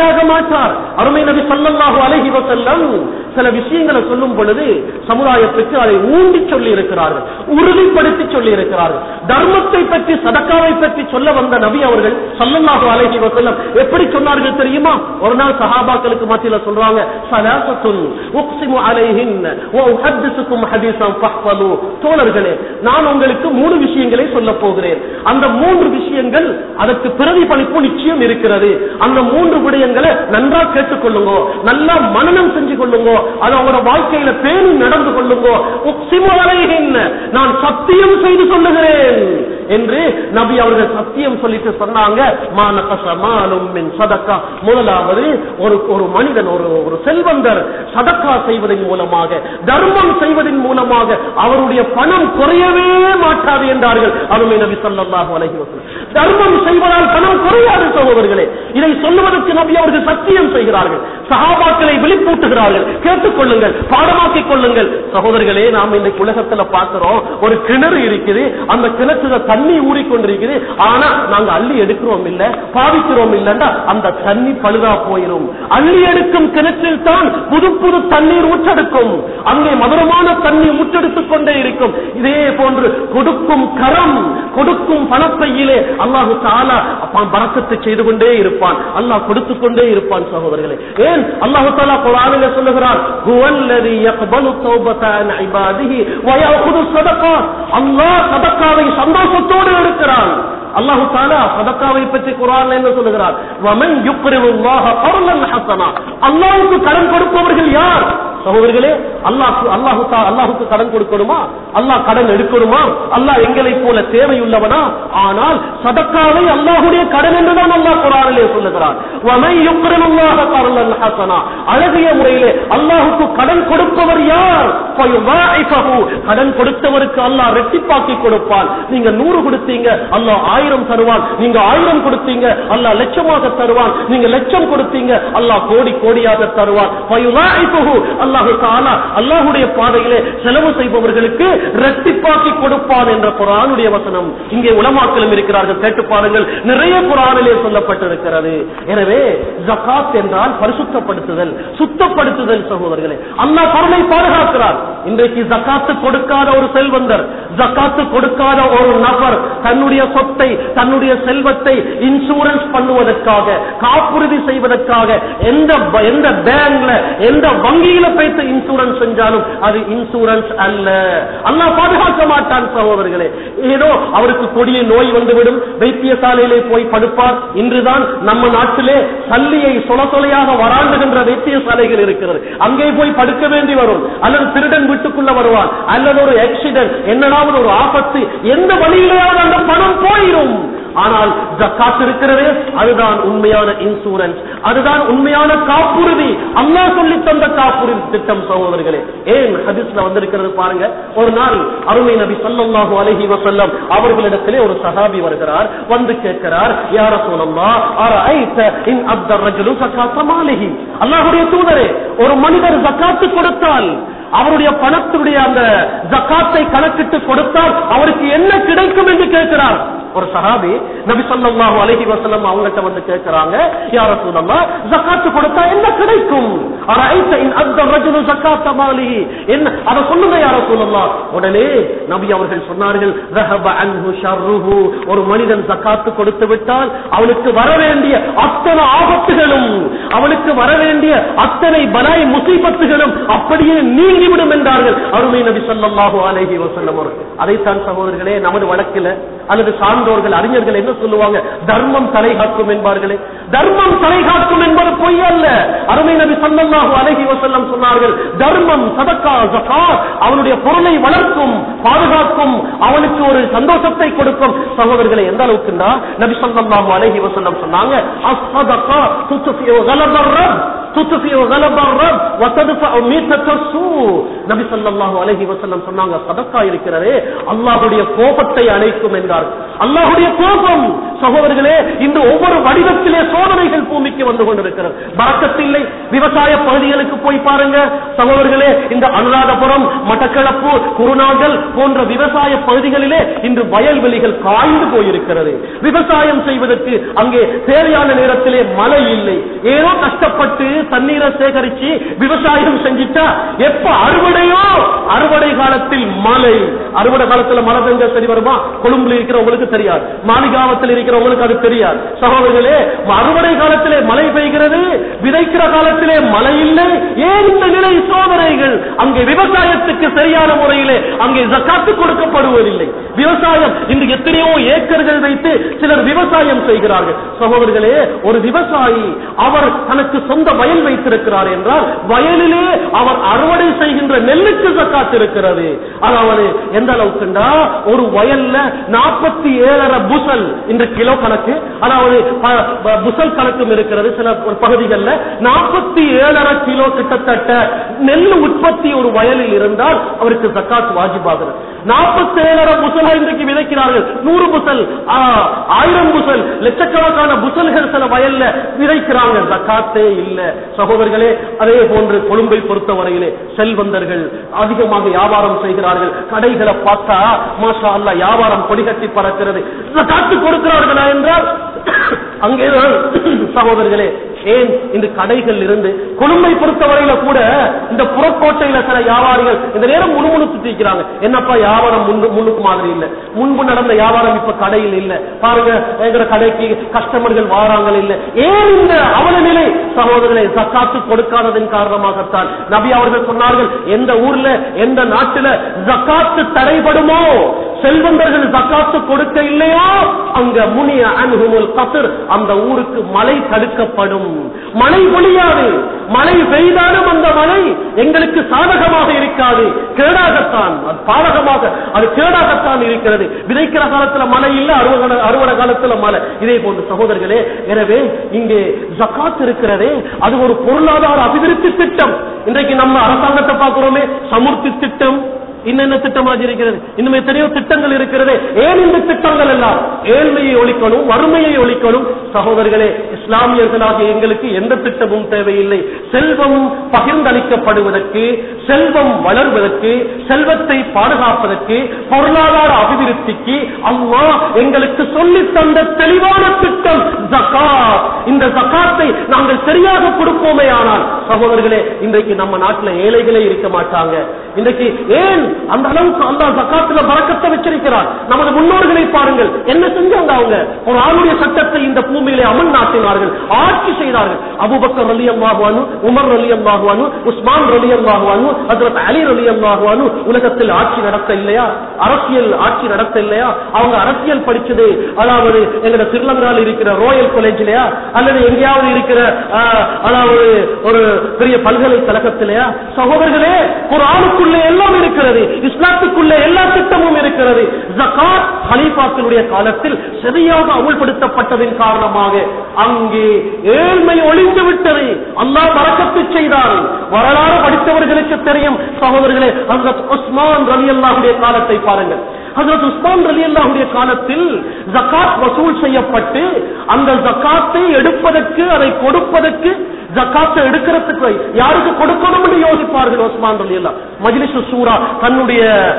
மாட்டார். அருமை நபி ஸல்லல்லாஹு அலைஹி வஸல்லம் சில விஷயங்களை சொல்லும் பொழுது சமுதாயத்துக்கு அதை ஊண்டி சொல்லி இருக்கிறார்கள், உறுதிப்படுத்தி சொல்லி இருக்கிறார்கள். தர்மத்தை பற்றி, சதக்காவை பற்றி சொல்ல வந்த நபி அவர்கள் ஸல்லல்லாஹு அலைஹி வஸல்லம் எப்படி சொன்னார்கள் தெரியுமா? ஒரு நாள் சஹாபாக்களுக்கு மத்தியில சொல்றாங்க, ஸலாஸத்துன் உக்ஸிமு அலைஹின்ன வ உஹத்திஸுக்கும் ஹதீஸன் ஃபஹ்ஃபது. தோழர்களே, நான் உங்களுக்கு மூணு விஷயங்களை சொல்ல போகிறேன். அந்த மூன்று விஷயங்கள் அதற்கு பிரதிபலிப்பு நிச்சயம் இருக்கிறது. அந்த மூன்று விடயங்களை நன்றாக கேட்டுக்கொள்ளுங்க, நல்லா மனனம் செஞ்சு கொள்ளுங்க, அது அவங்களோட வாழ்க்கையில பேணி நடந்து கொள்ளுங்க. உக்ஸிமு அலைஹின்ன, நான் சத்தியம் செய்து சொல்லுகிறேன் என்று நபி அவர்கள் சத்தியம் சொல்லிட்டு சொன்னாங்க. முதலாவது, ஒரு ஒரு மனிதன், ஒரு ஒரு செல்வந்தர் சதக்கா செய்வதன் மூலமாக, தர்மம் செய்வதன் மூலமாக அவருடைய பணம் குறையவே மாட்டாது என்றார்கள் அருமை நபி ஸல்லல்லாஹு அலைஹி வஸல்லம். தர்மம் செய்வதால் பணம் குறையாது சகோதரர்களே. இதை சொல்லுவதற்கு நபி அவர்கள் சத்தியம் செய்கிறார்கள், சஹாபாக்களை விழிப்பூட்டுகிறார்கள். கேட்டுக்கொள்ளுங்கள், பாடமாக்கிக் கொள்ளுங்கள் சகோதரர்களே. நாம் இந்த உலகத்துல பார்க்கிறோம், ஒரு கிணறு இருக்குது, அந்த கிணத்துல தண்ணி ஊறிக்கொண்டிருக்குது, ஆனா நாங்க அள்ளி எடுக்கிறோம் இல்ல, பாவிக்கிறோம் இல்லன்னா அந்த தண்ணி பழுதா போயிடும். அள்ளி எடுக்கும் கிணற்றில் தான் புது புது தண்ணீர் ஊற்றெடுக்கும், அங்கே மதுரமான தண்ணீர் ஊற்றெடுத்துக் கொண்டே இருக்கும். இதே போன்று கொடுக்கும் கரம், கொடுக்கும் பணப்பையிலே அல்லாஹு தஆலா பரக்கத்து செய்து கொண்டே இருப்பான், அல்லாஹ் கொடுத்து கொண்டே இருப்பான் சகோதரர்களே. ஏன் அல்லாஹு தஆலா குர்ஆனிலே சொல்லுகிறார், ஹுவல்லதி யக்பலு தௌபத அன் இபாதிஹி வ யஅഖுது ஸதகாத். அல்லாஹ் சதகாவை சந்தோஷத்தோடு எடுக்கிறான். அல்லாஹு தஆலா சதகாவை பற்றி குர்ஆன்ல என்ன சொல்லுகிறார்? வமன் யுக்ரிதுல்லாஹ கர்லன் ஹஸனா. அல்லாஹ்வுக்கு கடன் கொடுப்பவர்கள் யார் சகோதரர்களே? அல்லாஹ் அல்லாஹு அல்லாஹுக்கு கடன் கொடுக்கணுமா? அல்லாஹ் கடன் எடுக்கணுமா? அல்லாஹ் எங்களை போல தேவையுள்ளவனா? ஆனால் சதக்காவை அல்லாஹ்வுடைய கடன் என்றுதான் அல்லாஹ் குர்ஆனிலே சொல்லுகிறார். வமன் யுக்ரிதுல்லாஹ கர்லன் ஹஸனா, அழகிய முறையிலே அல்லாஹுக்கு கடன் கொடுப்பவர் யார்? ஃபயுதாஇஃபஹு, கடன் கொடுத்தவருக்கு அல்லாஹ் இரட்டிப்பாக்கி கொடுப்பான். நீங்க நூறு கொடுத்தீங்க, அல்லாஹ் ஆயிரம் தருவான். நீங்க ஆயிரம் கொடுத்தீங்க, அல்லாஹ் லட்சமாக தருவான். நீங்க லட்சம் கொடுத்தீங்க, அல்லாஹ் கோடி கோடியாக தருவான். ஃபயுதாஇஃபஹு, அல்லாஹு தஆலா அல்லாஹ்வுடைய பாதையிலே செலவு செய்பவர்களுக்கு இரட்டிப்பாக்கி கொடுப்பான் என்ற குர்ஆனுடைய வசனம் இங்கே உலமாக்களும் இருக்கிறார்கள். கேட்டு பாருங்கள், நிறைய குர்ஆனிலே சொல்லப்பட்டிருக்கிறது. எனவே ஜகாத் என்றால் பரிசுத்தப்படுத்துதல், சுத்தப்படுத்துதல் சகோதரர்களே. அல்லாஹ் பொருளை பாதுகாக்கிறார். இன்றைக்கு ஜகாத்து கொடுக்காத ஒரு செல்வந்தர், ஜகாத்து கொடுக்காத ஒரு நபர் தன்னுடைய சொத்தை, தன்னுடைய செல்வத்தை இன்சூரன்ஸ் பண்ணுவதற்காக, காப்புறுதி செய்வதற்காக எந்த எந்த பேங்க்ல, எந்த வங்கியில போய்த்து இன்சூரன்ஸ் செஞ்சாலும் அது இன்சூரன்ஸ் அல்ல. அல்லாஹ் பாதுகாக்க மாட்டான் சகோதரர்களே. ஏதோ அவருக்கு கொடிய நோய் வந்துவிடும், வைத்தியசாலையிலே போய் படுப்பார். இன்றுதான் நம்ம நாட்டிலே சல்லியை சொல சொலையாக வராண்டுகின்ற வைத்தியசாலைகள் இருக்கிறது. அங்கே போய் படுக்க வேண்டி வரும், அல்லது திருடன் வீட்டுக்குள்ள வருவான், அல்லது ஒரு ஆக்சிடென்ட், என்னடாவது ஒரு ஆபத்து, எந்த வழியிலேயாவது அந்த பணம் போயிடும். ஆனால் ஜகாத் இருக்கிறதே, அதுதான் உண்மையான இன்சூரன்ஸ், அதுதான் உண்மையான காப்புறுதி. அல்லாஹ் சொல்லி தந்த காப்புறுதி திட்டம் சகோதரர்களே. ஏன் ஹதீஸ்ல வந்திருக்கிறது பாருங்க. ஒரு நாள் அருமை நபி ஸல்லல்லாஹு அலைஹி வஸல்லம் அவர்களிடத்திலே ஒரு சஹாபி வருகிறார், வந்து கேட்கிறார், யா ரசூலல்லாஹ் அரஐத இன் அப்த ரஜுலு ஸகாத் மாலிஹி. அல்லாஹ்வுடைய தூதரே, ஒரு மனிதர் ஜகாத் கொடுத்தால், அவருடைய பணத்துடைய அந்த ஜகாத்தை கணக்கிட்டு கொடுத்தால் அவருக்கு என்ன கிடைக்கும் என்று கேட்கிறார். ஒரு சஹாபி நபி ஸல்லல்லாஹு அலைஹி வஸல்லம் அவங்கள்ட்ட வந்து கேட்கிறாங்க, யா ரசூலல்லாஹ் ஜகாத் கொடுத்தா என்ன கிடைக்கும்? அரஐத இன் அத்த ரஜுலு ஸகாத் மாலிஹி, என்ன அத சொல்லுங்க யா ரசூலல்லாஹ். உடனே நபி அவர்கள் சொன்னார்கள், ذهب عنه شره. ஒரு மனிதன் ஜகாத் கொடுத்து விட்டால் அவனுக்கு வர வேண்டிய அத்தனை ஆபத்துகளும், அவனுக்கு வர வேண்டிய அத்தனை பலாய் முசீபத்துகளும் அப்படியே நீங்கிவிடும் என்றார்கள் அருமை நபி ஸல்லல்லாஹு அலைஹி வஸல்லம் அவர்கள். அதைத்தான் சகோதரர்களே நமது வழக்கில் அல்லது சான்றோர்கள், அறிஞர்கள் என்ன சொல்லுவாங்க? தர்மம் தலைகாக்கும் என்பார்களே. தர்மம் தலைகாக்கும் என்பது பொய் அல்ல. அருமை நபி ஸல்லல்லாஹு அலைஹி வஸல்லம் சொன்னார்கள், தர்மம், சதக்கா, ஜகாத் அவனுடைய பொருளை வளர்க்கும், பாதுகாக்கும், அவனுக்கு ஒரு சந்தோஷத்தை கொடுக்கும். சகோதரர்களை எந்த அளவுக்குன்னா நபி ஸல்லல்லாஹு அலைஹி வஸல்லம் சொன்னாங்க, அஸ்ஸதகா துத்ஃபிஉ கலபர் ரப், துத்ஃபிஉ கலபர் ரப் வ தத்ஃபஉ மீத்தத்தஸ்ஸூ. நபி ஸல்லல்லாஹு அலைஹி வஸல்லம் சொன்னாங்க, சதக்கா இருக்கிறதே அல்லாஹ்வுடைய கோபத்தை அணைக்கும் என்றார். அல்லாஹ்வுடைய கோபம் சகோதரர்களே இன்று ஒவ்வொரு வடிவத்திலே சோதனைகள் பூமி இன்றைக்கு வந்து கொண்டிருக்கிறது. பரக்கத்தில்லை. விவசாய பகுதிகளுக்கு போய் பாருங்க சகோதரர்களே, இந்த அனுராதபுரம், மட்டக்களப்பு, குருநாகல் போன்ற விவசாய பகுதிகளிலே இன்று வயல்வெளிகள் காய்ந்து போயிருக்கிறது. விவசாயம் செய்வதற்கு அங்கே தேவையான நேரத்திலே மழை இல்லை. ஏதோ கஷ்டப்பட்டு தண்ணீரை சேகரிச்சு விவசாயம் செஞ்சிட்டா எப்ப அறுவடையோ அறுவடை காலத்தில் மழை. அறுவடை காலத்தில் மழை பெஞ்சா சரி வருமா? கொழும்புல இருக்கிறவங்களுக்கு தெரியாது, மாளிகாவத்தில் இருக்கிறவங்களுக்கு அது தெரியாது. சகோதரர்களே, அறுவடை காலத்திலே மழை பெய்கிறது, விதைக்கிற காலத்திலே மழை இல்லை. ஏன் இந்த நிலை? சோதனைகள். அங்கே விவசாயத்துக்கு சரியான முறையிலே அங்கே ஜக்காத்து கொடுக்கப்படுவதில்லை. விவசாயம் இன்று எத்தனையோ ஏக்கர்கள் வைத்து சிலர் விவசாயம் செய்கிறார்கள். சகோதரர்களே, ஒரு விவசாயி அவர் தனக்கு சொந்த வயல் வைத்திருக்கிறார் என்றால் வயலிலே அவர் அறுவடை செய்கின்ற நெல்லுக்கு ஜக்காத் இருக்கிறது. அதாவது எந்த அளவுக்குண்டா ஒரு வயல்ல நாற்பத்தி ஏழரை புசல் இன்று கிலோ கணக்கு, அதாவது புசல் கணக்கும் இருக்கிறது சில பகுதிகளில். நாற்பத்தி ஏழரை கிலோ கிட்டத்தட்ட நெல் உற்பத்தி ஒரு வயலில் இருந்தால் அவருக்கு ஜக்காத் வாஜிபாகிறது. நாற்பத்தி ஏழரை புசல் இன்றைக்கு விதைக்கிறார்கள். நூறு புசல், ஆயிரம் புசல், லட்சக்கணக்கான புசல்கள் சில வயல்ல விதைக்கிறாங்க. ஜக்காத்தே இல்ல. சகோதரர்களே, அதே போன்று கொழும்பை பொறுத்தவரையிலே செல்வந்தர்கள் அதிகமாக வியாபாரம் செய்கிறார்கள். கடைகளை பார்த்தா மாஷா அல்லாஹ் வியாபாரம் கொடிகட்டி பறக்கிறது. ஜக்காத்து கொடுக்கிறார்களா என்றால் அங்கேதான் சகோதரர்களே. ஏன் இந்த கடைகள் இருந்து கொழும்பை பொறுத்தவரையில கூட இந்த புறக்கோட்டையில சில வியாபாரிகள் இந்த நேரம் முணுமுணுத்து இருக்கிறாங்க. என்னப்பா வியாபாரம் முன்னுக்கு மாதிரி இல்ல, முன்பு நடந்த வியாபாரம் இப்ப கடையில் இல்ல, பாருங்க எங்க கடைக்கு கஸ்டமர்கள் வாராங்கள் இல்ல. ஏன் இந்த அவல நிலை? சகோதரர்களை ஜக்காத்து கொடுக்காததன் காரணமாகத்தான் நபி அவர்கள் சொன்னார்கள், எந்த ஊர்ல எந்த நாட்டில ஜக்காத்து தடைபடுமோ, செல்வந்தர்கள் ஜக்காத்து கொடுக்க இல்லையோ, அங்க முனிய அன்ஹுமுல் கத்ர், அந்த ஊருக்கு மழை தடுக்கப்படும். மழை பொழியாது. மழை பெய்தாலும் அந்த மழை எங்களுக்கு சாதகமாக இருக்காது, கேடாகத்தான், அது பாதகமாக, அது கேடாகத்தான் இருக்கிறது. விதைக்கிற காலத்துல மழை இல்லை, அறுவடை அறுவடை காலத்துல மழை. இதே போன்று சகோதரர்களே, எனவே இங்கே ஜக்காத் இருக்கிறதே அது ஒரு பொருளாதார அபிவிருத்தி திட்டம். இன்றைக்கு நம்ம அரசாங்கத்தை பார்க்கிறோமே, சமுர்த்தி திட்டம், இன்னென்ன திட்டமாக இருக்கிறது, இன்னும் எத்தனையோ திட்டங்கள் இருக்கிறது. ஏன் இந்த திட்டங்கள் எல்லாம்? ஏழ்மையை ஒழிக்கணும், வறுமையை ஒழிக்கணும். சகோதரர்களே, இஸ்லாமியர்களாக எங்களுக்கு எந்த திட்டமும் தேவையில்லை. செல்வம் பகிர்ந்தளிக்கப்படுவதற்கு, செல்வம் வளர்வதற்கு, செல்வத்தை பாதுகாப்பதற்கு, பொருளாதார அபிவிருத்திக்கு அல்லாஹ் எங்களுக்கு சொல்லி தந்த தெளிவான திட்டம் ஜகாத். இந்த ஜகாத்தை நாங்கள் சரியாக கொடுப்போமே ஆனால் சகோதரர்களே, இன்றைக்கு நம்ம நாட்டில் ஏழைகளே இருக்க மாட்டாங்க. இன்றைக்கு ஏன் அந்த அளவுக்கு அல்லாஹ் ஜகாத்துல பரக்கத்தை வச்சிருக்கிறார்? நமது முன்னோர்களை பாருங்கள், என்ன செஞ்சாங்க அவங்க? ஒரு ஆளுடைய சட்டத்தை இந்த பூமியிலே அமல் நாட்டினார்கள், ஆட்சி செய்தார்கள். அபூபக்கர் ரலியல்லாஹு அன்ஹு, உமர் ரலியல்லாஹு அன்ஹு, உஸ்மான் ரலியல்லாஹு அன்ஹு, ஹஜ்ரத் அலி ரலியல்லாஹு அன்ஹு உலகத்தில் ஆட்சி நடத்த இல்லையா? அரசியல் ஆட்சி நடத்த இல்லையா? அவங்க அரசியல் படிச்சது அதாவது எங்க ஸ்ரீலங்காவில் இருக்கிற ரோயல் காலேஜிலையா, அல்லது எங்கேயாவது இருக்கிற அதாவது ஒரு பெரிய பல்கலைக்கழகத்திலையா? சகோதரர்களே, குர்ஆனுக்குள்ளே எல்லாம் இருக்கிறது, இஸ்லாத்துக்குள்ள எல்லா திட்டமும் இருக்கிறது. ஜகாத் கலீஃபாக்களுடைய காலத்தில் சரியாக அமுல்படுத்தப்பட்டதின் காரணமாக அங்கே ஏழ்மை ஒளிந்து விட்டது. அல்லாஹ் பரக்கத்து செய்தார். வரலாறு படித்தவர்களுக்கு தெரியும் சகோதரர்களே. ஹஜ்ரத் உஸ்மான் ரலியல்லாஹுடைய காலத்தை பாருங்கள். ஹஜ்ரத் உஸ்மான் ரலியல்லாஹுடைய காலத்தில் ஜகாத் வசூல் செய்யப்பட்டு அந்த ஜகாத்தை எடுப்பதற்கு, அதை கொடுப்பதற்கு, ஜகாத்தை எடுக்கிறதுக்கு யாருக்கு கொடுக்கணும் என்று யோசிப்பார்கள் உஸ்மான் ரலியல்லாஹு. மஜ்லிஸ் ஷூரா தன்னுடைய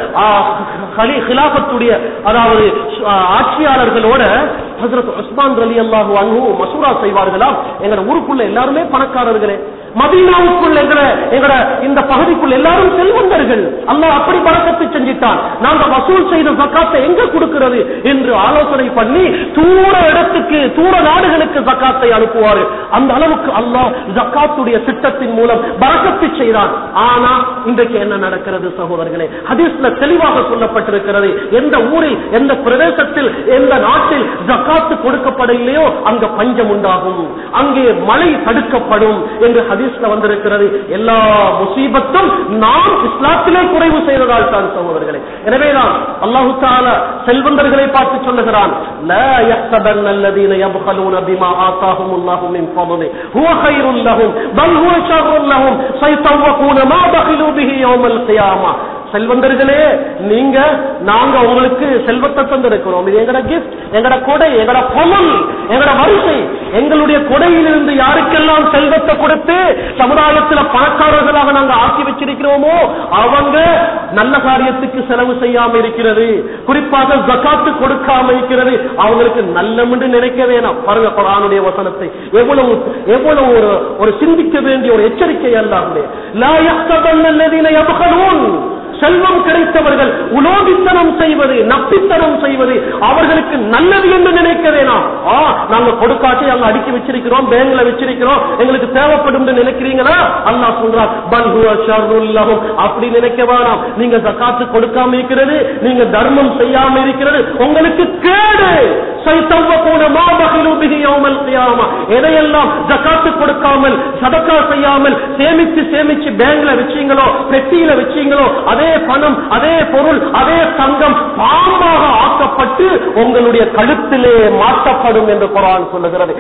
ஹிலாஃபத்துடைய அதாவது ஆட்சியாளர்களோட ஹஜ்ரத் உஸ்மான் ரலியல்லாஹு அன்ஹு மசூரா செய்வார்களாம். எங்கட ஊருக்குள்ள எல்லாருமே பணக்காரர்களே, மதீனாவுக்குள்ள எங்கட இந்த பகுதிக்குள்ள எல்லாரும் செல்வந்தர்கள். அல்லாஹ் அப்படி பரக்கத்து செஞ்சிட்டான். நாங்க வசூல் செய்த ஜகாத்தை எங்க கொடுக்கிறது என்று ஆலோசனை பண்ணி தூர இடத்துக்கு, தூர நாடுகளுக்கு ஜகாத்தை அனுப்புவார்கள். அந்த அளவுக்கு அல்லாஹ் ஜகாத்துடைய திட்டத்தின் மூலம் பரக்கத்து செய்தான். ஆனா இன்றைக்கு என்ன நடக்கிறது சகோதரர்களே? ஹதீஸ்ல தெளிவாக சொல்லப்பட்டிருக்கிறது, எந்த ஊரில், எந்த பிரதேசத்தில், எந்த நாட்டில் ஜகாத்து கொடுக்கப்படவில்லையோ அங்க பஞ்சம் உண்டாகும், அங்கே மழை தடுக்கப்படும் என்று ஹதீஸ்ல வந்திருக்கிறது. எல்லா முசீபத்தும் நாம் இஸ்லாத்திலே குறைவு செய்ததால் தான் சகோதரர்களே. எனவேதான் அல்லாஹ் தஆலா செல்வந்தர்களை பார்த்து சொல்லுகிறான், லா யஹ்சபன் அல்லதீன யப்கலூன பிமா ஆதாஹுமுல்லாஹு மின் ஃபضله ஹுவ கைருல் லஹும் பல் ஹுவ ஷர்ருல் லஹும் சயதவகூன மா பகிலு பிஹி யௌமல் கியாமா. செல்வந்தர்களே, நீங்க நாங்க உங்களுக்கு செல்வத்தை தந்திருக்கிறோம், இது எங்கட கிஃப்ட், எங்கட கொடை, எங்கட பொருள், எங்கட வரிசை. எங்களுடைய கொடையிலிருந்து யாருக்கெல்லாம் செல்வத்தை கொடுத்து சமுதாயத்தில் பணக்காரர்களாக நாங்க ஆக்கி வச்சிருக்கிறோமோ அவங்க நல்ல காரியத்துக்கு செலவு செய்யாம இருக்கிறது, குறிப்பாக ஜகாத்து கொடுக்காம இருக்கிறது, அவங்களுக்கு நல்லமென்று நினைக்க வேணாம். பாருங்க குர்ஆனுடைய வசனத்தை எவ்வளவு எவ்வளவு ஒரு ஒரு சிந்திக்க வேண்டிய ஒரு எச்சரிக்கை அல்லாஹ்வே. லா யஹ்தபன்னல்லதீன யப்கலூன், செல்வம் கிடைத்தவர்கள் உலோகித்தனம் செய்வது, நப்பித்தனம் செய்வது அவர்களுக்கு நல்லது என்று நினைக்க வேணாம். ஆ நாங்க கொடுக்காட்டி அங்க அடுக்கி வச்சிருக்கிறோம், பேங்க்ல வச்சிருக்கிறோம், எங்களுக்கு தேவைப்படும் நினைக்கிறீங்களா? அல்லாஹ் சொல்றார் பல் ஹுவ ஷர்ருல் லஹும், அப்படி நினைக்க வேணாம். நீங்க ஜகாத்து கொடுக்காம இருக்கிறது, நீங்க தர்மம் செய்யாம இருக்கிறது உங்களுக்கு கேடு. சைதவகுன மா பகிலு பிஹி யௌமல் கியாமா, எதையெல்லாம் ஜகாத்து கொடுக்காமல் சதகா செய்யாமல் சேமிச்சு சேமிச்சு பேங்க்ல வச்சீங்களோ, பெட்டியில வச்சீங்களோ, அதே பணம், அதே பொருள், அதே தங்கம் பாம்பாக ஆக்கப்பட்டு உங்களுடைய கழுத்திலே மாற்றப்படும் என்று குர்ஆன் சொல்லுகிறது.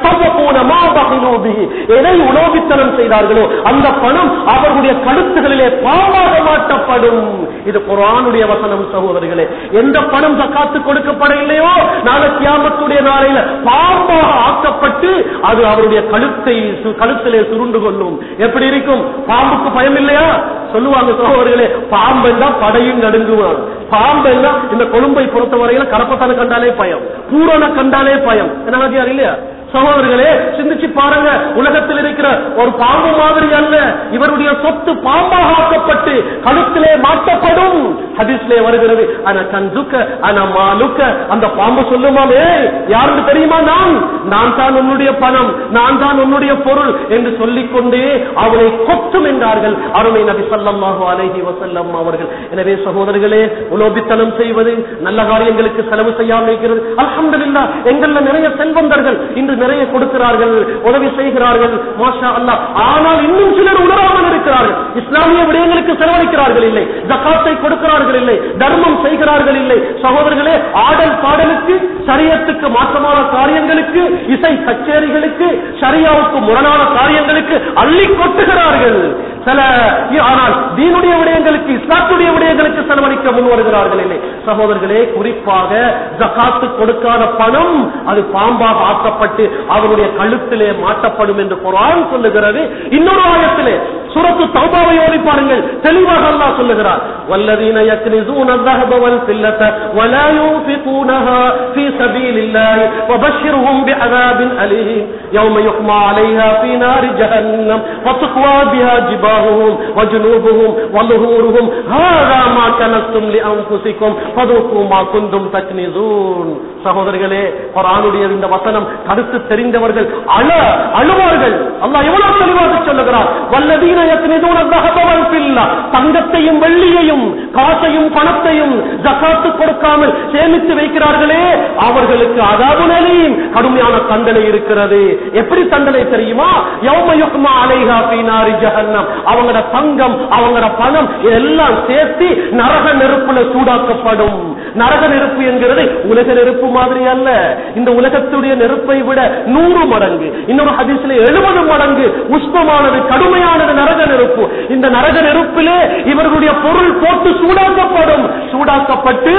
எதை உலோகித்தனம் செய்தார்களோ அந்த பணம் அவர்களுடைய கழுத்துகளிலே பாம்பாக மாற்றப்படும். இது குர்ஆனுடைய வசனம் சகோதரர்களே. எந்த பணம் ஜகாத்து கொடுக்கப்படவில்லையோ நாளை கியாமத்துடைய நாளையில பாம்பாக ஆக்கப்பட்டு அது அவருடைய கழுத்தை கழுத்திலே சுருண்டு கொள்ளும். எப்படி இருக்கும்? பாம்புக்கு பயம் இல்லையா? சொல்லுவாங்க சகோதரர்களே, பாம்பெல்லா படையும் நடுங்குவார். பாம்பெல்லாம் இந்த கொழும்பை பொறுத்தவரையில கரப்பத்தான கண்டாலே பயம், பூரண கண்டாலே பயம். என்ன இல்லையா சகோதரர்களே? சிந்திச்சு பாருங்க. உலகத்தில் இருக்கிற ஒரு பாம்பு மாதிரி அல்ல, இவருடைய சொத்து பாம்பாக ஆக்கப்பட்டு கழுத்திலே மாற்றப்படும். ஹதீஸ்லே வருகிறது அன கன்சுக்க அன மாலுக்க. அந்த பாம்பு சொல்லுமாமே, யாருக்கு தெரியுமா? நான் நான் தான் உன்னுடைய பணம், நான் தான் உன்னுடைய பொருள் என்று சொல்லிக்கொண்டே அவனை கொத்தும் என்றார்கள் அருமை நபி ஸல்லல்லாஹு அலைஹி வஸல்லம் அவர்கள். எனவே சகோதரர்களே, உலோபித்தனம் செய்வது, நல்ல காரியங்களுக்கு செலவு செய்யாமல் இருக்கிறது. அல்ஹம்துலில்லாஹ் எங்கள்ல நிறைய செல்வந்தர்கள் இன்று நிறைய கொடுக்கிறார்கள், உதவி செய்கிறார்கள், மாஷா அல்லாஹ். ஆனால் இன்னும் சிலர் உணராமல் இருக்கிறார்கள். இஸ்லாமிய விடயங்களுக்கு செலவழிக்கிறார்கள் இல்லை, ஜகாத்தை கொடுக்கிறார்கள் இல்லை, தர்மம் செய்கிறார்கள் இல்லை. சகோதரர்களே, ஆடல் பாடலுக்கு, ஷரியத்துக்கு மாற்றமான காரியங்களுக்கு, இசை கச்சேரிகளுக்கு, ஷரியாவுக்கு முரணான காரியங்களுக்கு அள்ளி கொட்டுகிறார்கள் சில. ஆனால் தீனுடைய விடயங்களுக்கு, இஸ்லாத்துடைய விடயங்களுக்கு செலவழிக்க முன் வருகிறார்கள் இல்லை. சகோதரர்களே, குறிப்பாக ஜகாத்து கொடுக்காத பணம் அது பாம்பாக ஆக்கப்பட்டு அவருடைய கழுத்திலே மாற்றப்படும் என்று குர்ஆன் சொல்லுகிறது. இன்னொரு ஆயத்திலே சூரத்து தௌபாவை ஓதி பாருங்கள், தெளிவாக அல்லாஹ் சொல்லுகிறார் வல்லதீன யக்னிஸூன الذهب والفضة ولا ينفقونها في سبيل الله وبشرهم بعذاب أليم يوم يحمى عليها في نار جهنم وتقوى بها جباههم وجنوبهم وظهورهم هذا ما كنزتم لأنفسكم فذوقوا ما كنتم تكنزون. சகோதரர்களே, குர்ஆனுடைய இந்த வசனம் கருத்து தெரிந்தவர்கள் அழ அழுவார்கள். அல்லாஹ் எவ்வளவு தெளிவாக சொல்லுகிறார், வல்லதீன யக்னிஸூன الذهب والفضة, தங்கத்தையும் வெள்ளியையும் காசையும் பணத்தையும் ஜகாத்து கொடுக்காமல் சேமித்து வைக்கிறார்களே அவர்களுக்கு அதாபுன் அலீம், கடுமையான தண்டனை இருக்கிறது. எப்படி தண்டனை தெரியுமா? யௌம யுஹ்மா அலைஹா ஃபீ நாரி ஜஹன்னம், அவங்களோட தங்கம், அவங்களோட பணம் எல்லாம் சேர்த்து நரக நெருப்புல சூடாக்கப்படும். நரக நெருப்பு என்கிறது உலக நெருப்பு மாதிரி அல்ல, இந்த உலகத்துடைய நெருப்பை விட நூறு மடங்கு, இன்னொரு ஹதீஸ்ல எழுபது மடங்கு உஷ்ணமானது, கடுமையானது நரக நெருப்பு. இந்த நரக நெருப்பிலே இவர்களுடைய பொருள் போட்டு சூடாக்கப்படும். சூடாக்கப்பட்டு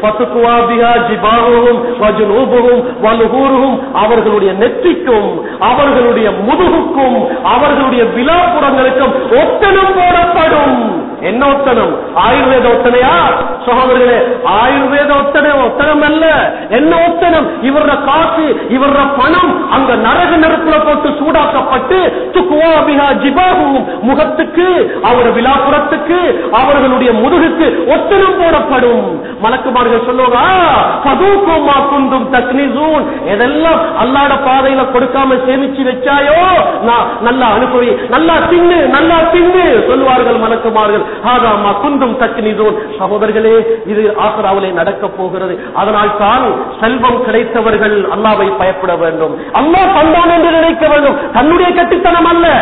அவர்களுடைய நெற்றிக்கும் அவர்களுடைய முதுகுக்கும் அவர்களுடைய விலாப்புறங்களுக்கும் ஒத்தனம் போடப்படும். என்ன ஒத்தனம்? ஆயுர்வேத ஒத்தனையா சகோதரர்களே? ஆயுர்வேத ஒத்தனை ஒத்தனம் அல்ல. என்ன ஒத்தனம்? இவர காசு, இவர பணம் அங்க நரக நெருப்புல போட்டு சூடாக்கப்பட்டு முகத்துக்கு, அவர் விலாப்புறத்துக்கு, அவர்களுடைய முதுகுக்கு ஒத்தனம் போடப்படும். மலக்குமார்கள் சொல்லுவாங்க, எதெல்லாம் அல்லாஹ்வுடைய பாதையில கொடுக்காம சேமிச்சு வச்சாயோ நான் நல்லா அனுபவி, நல்லா தின்னு, நல்லா தின்னு சொல்லுவார்கள் மலக்குமார்கள். ஹாதாமா குந்தும் தக்னிஸூன். சகோதரர்களே, இது ஆகிராவிலே நடக்க போகிறது. அதனால் தான் செல்வம் கிடைத்தவர்கள் அல்லாஹ்வை பயப்பட வேண்டும், அல்லாஹ் தந்தான் என்று நினைக்க வேண்டும். தன்னுடைய கட்டித்தனம் அல்ல,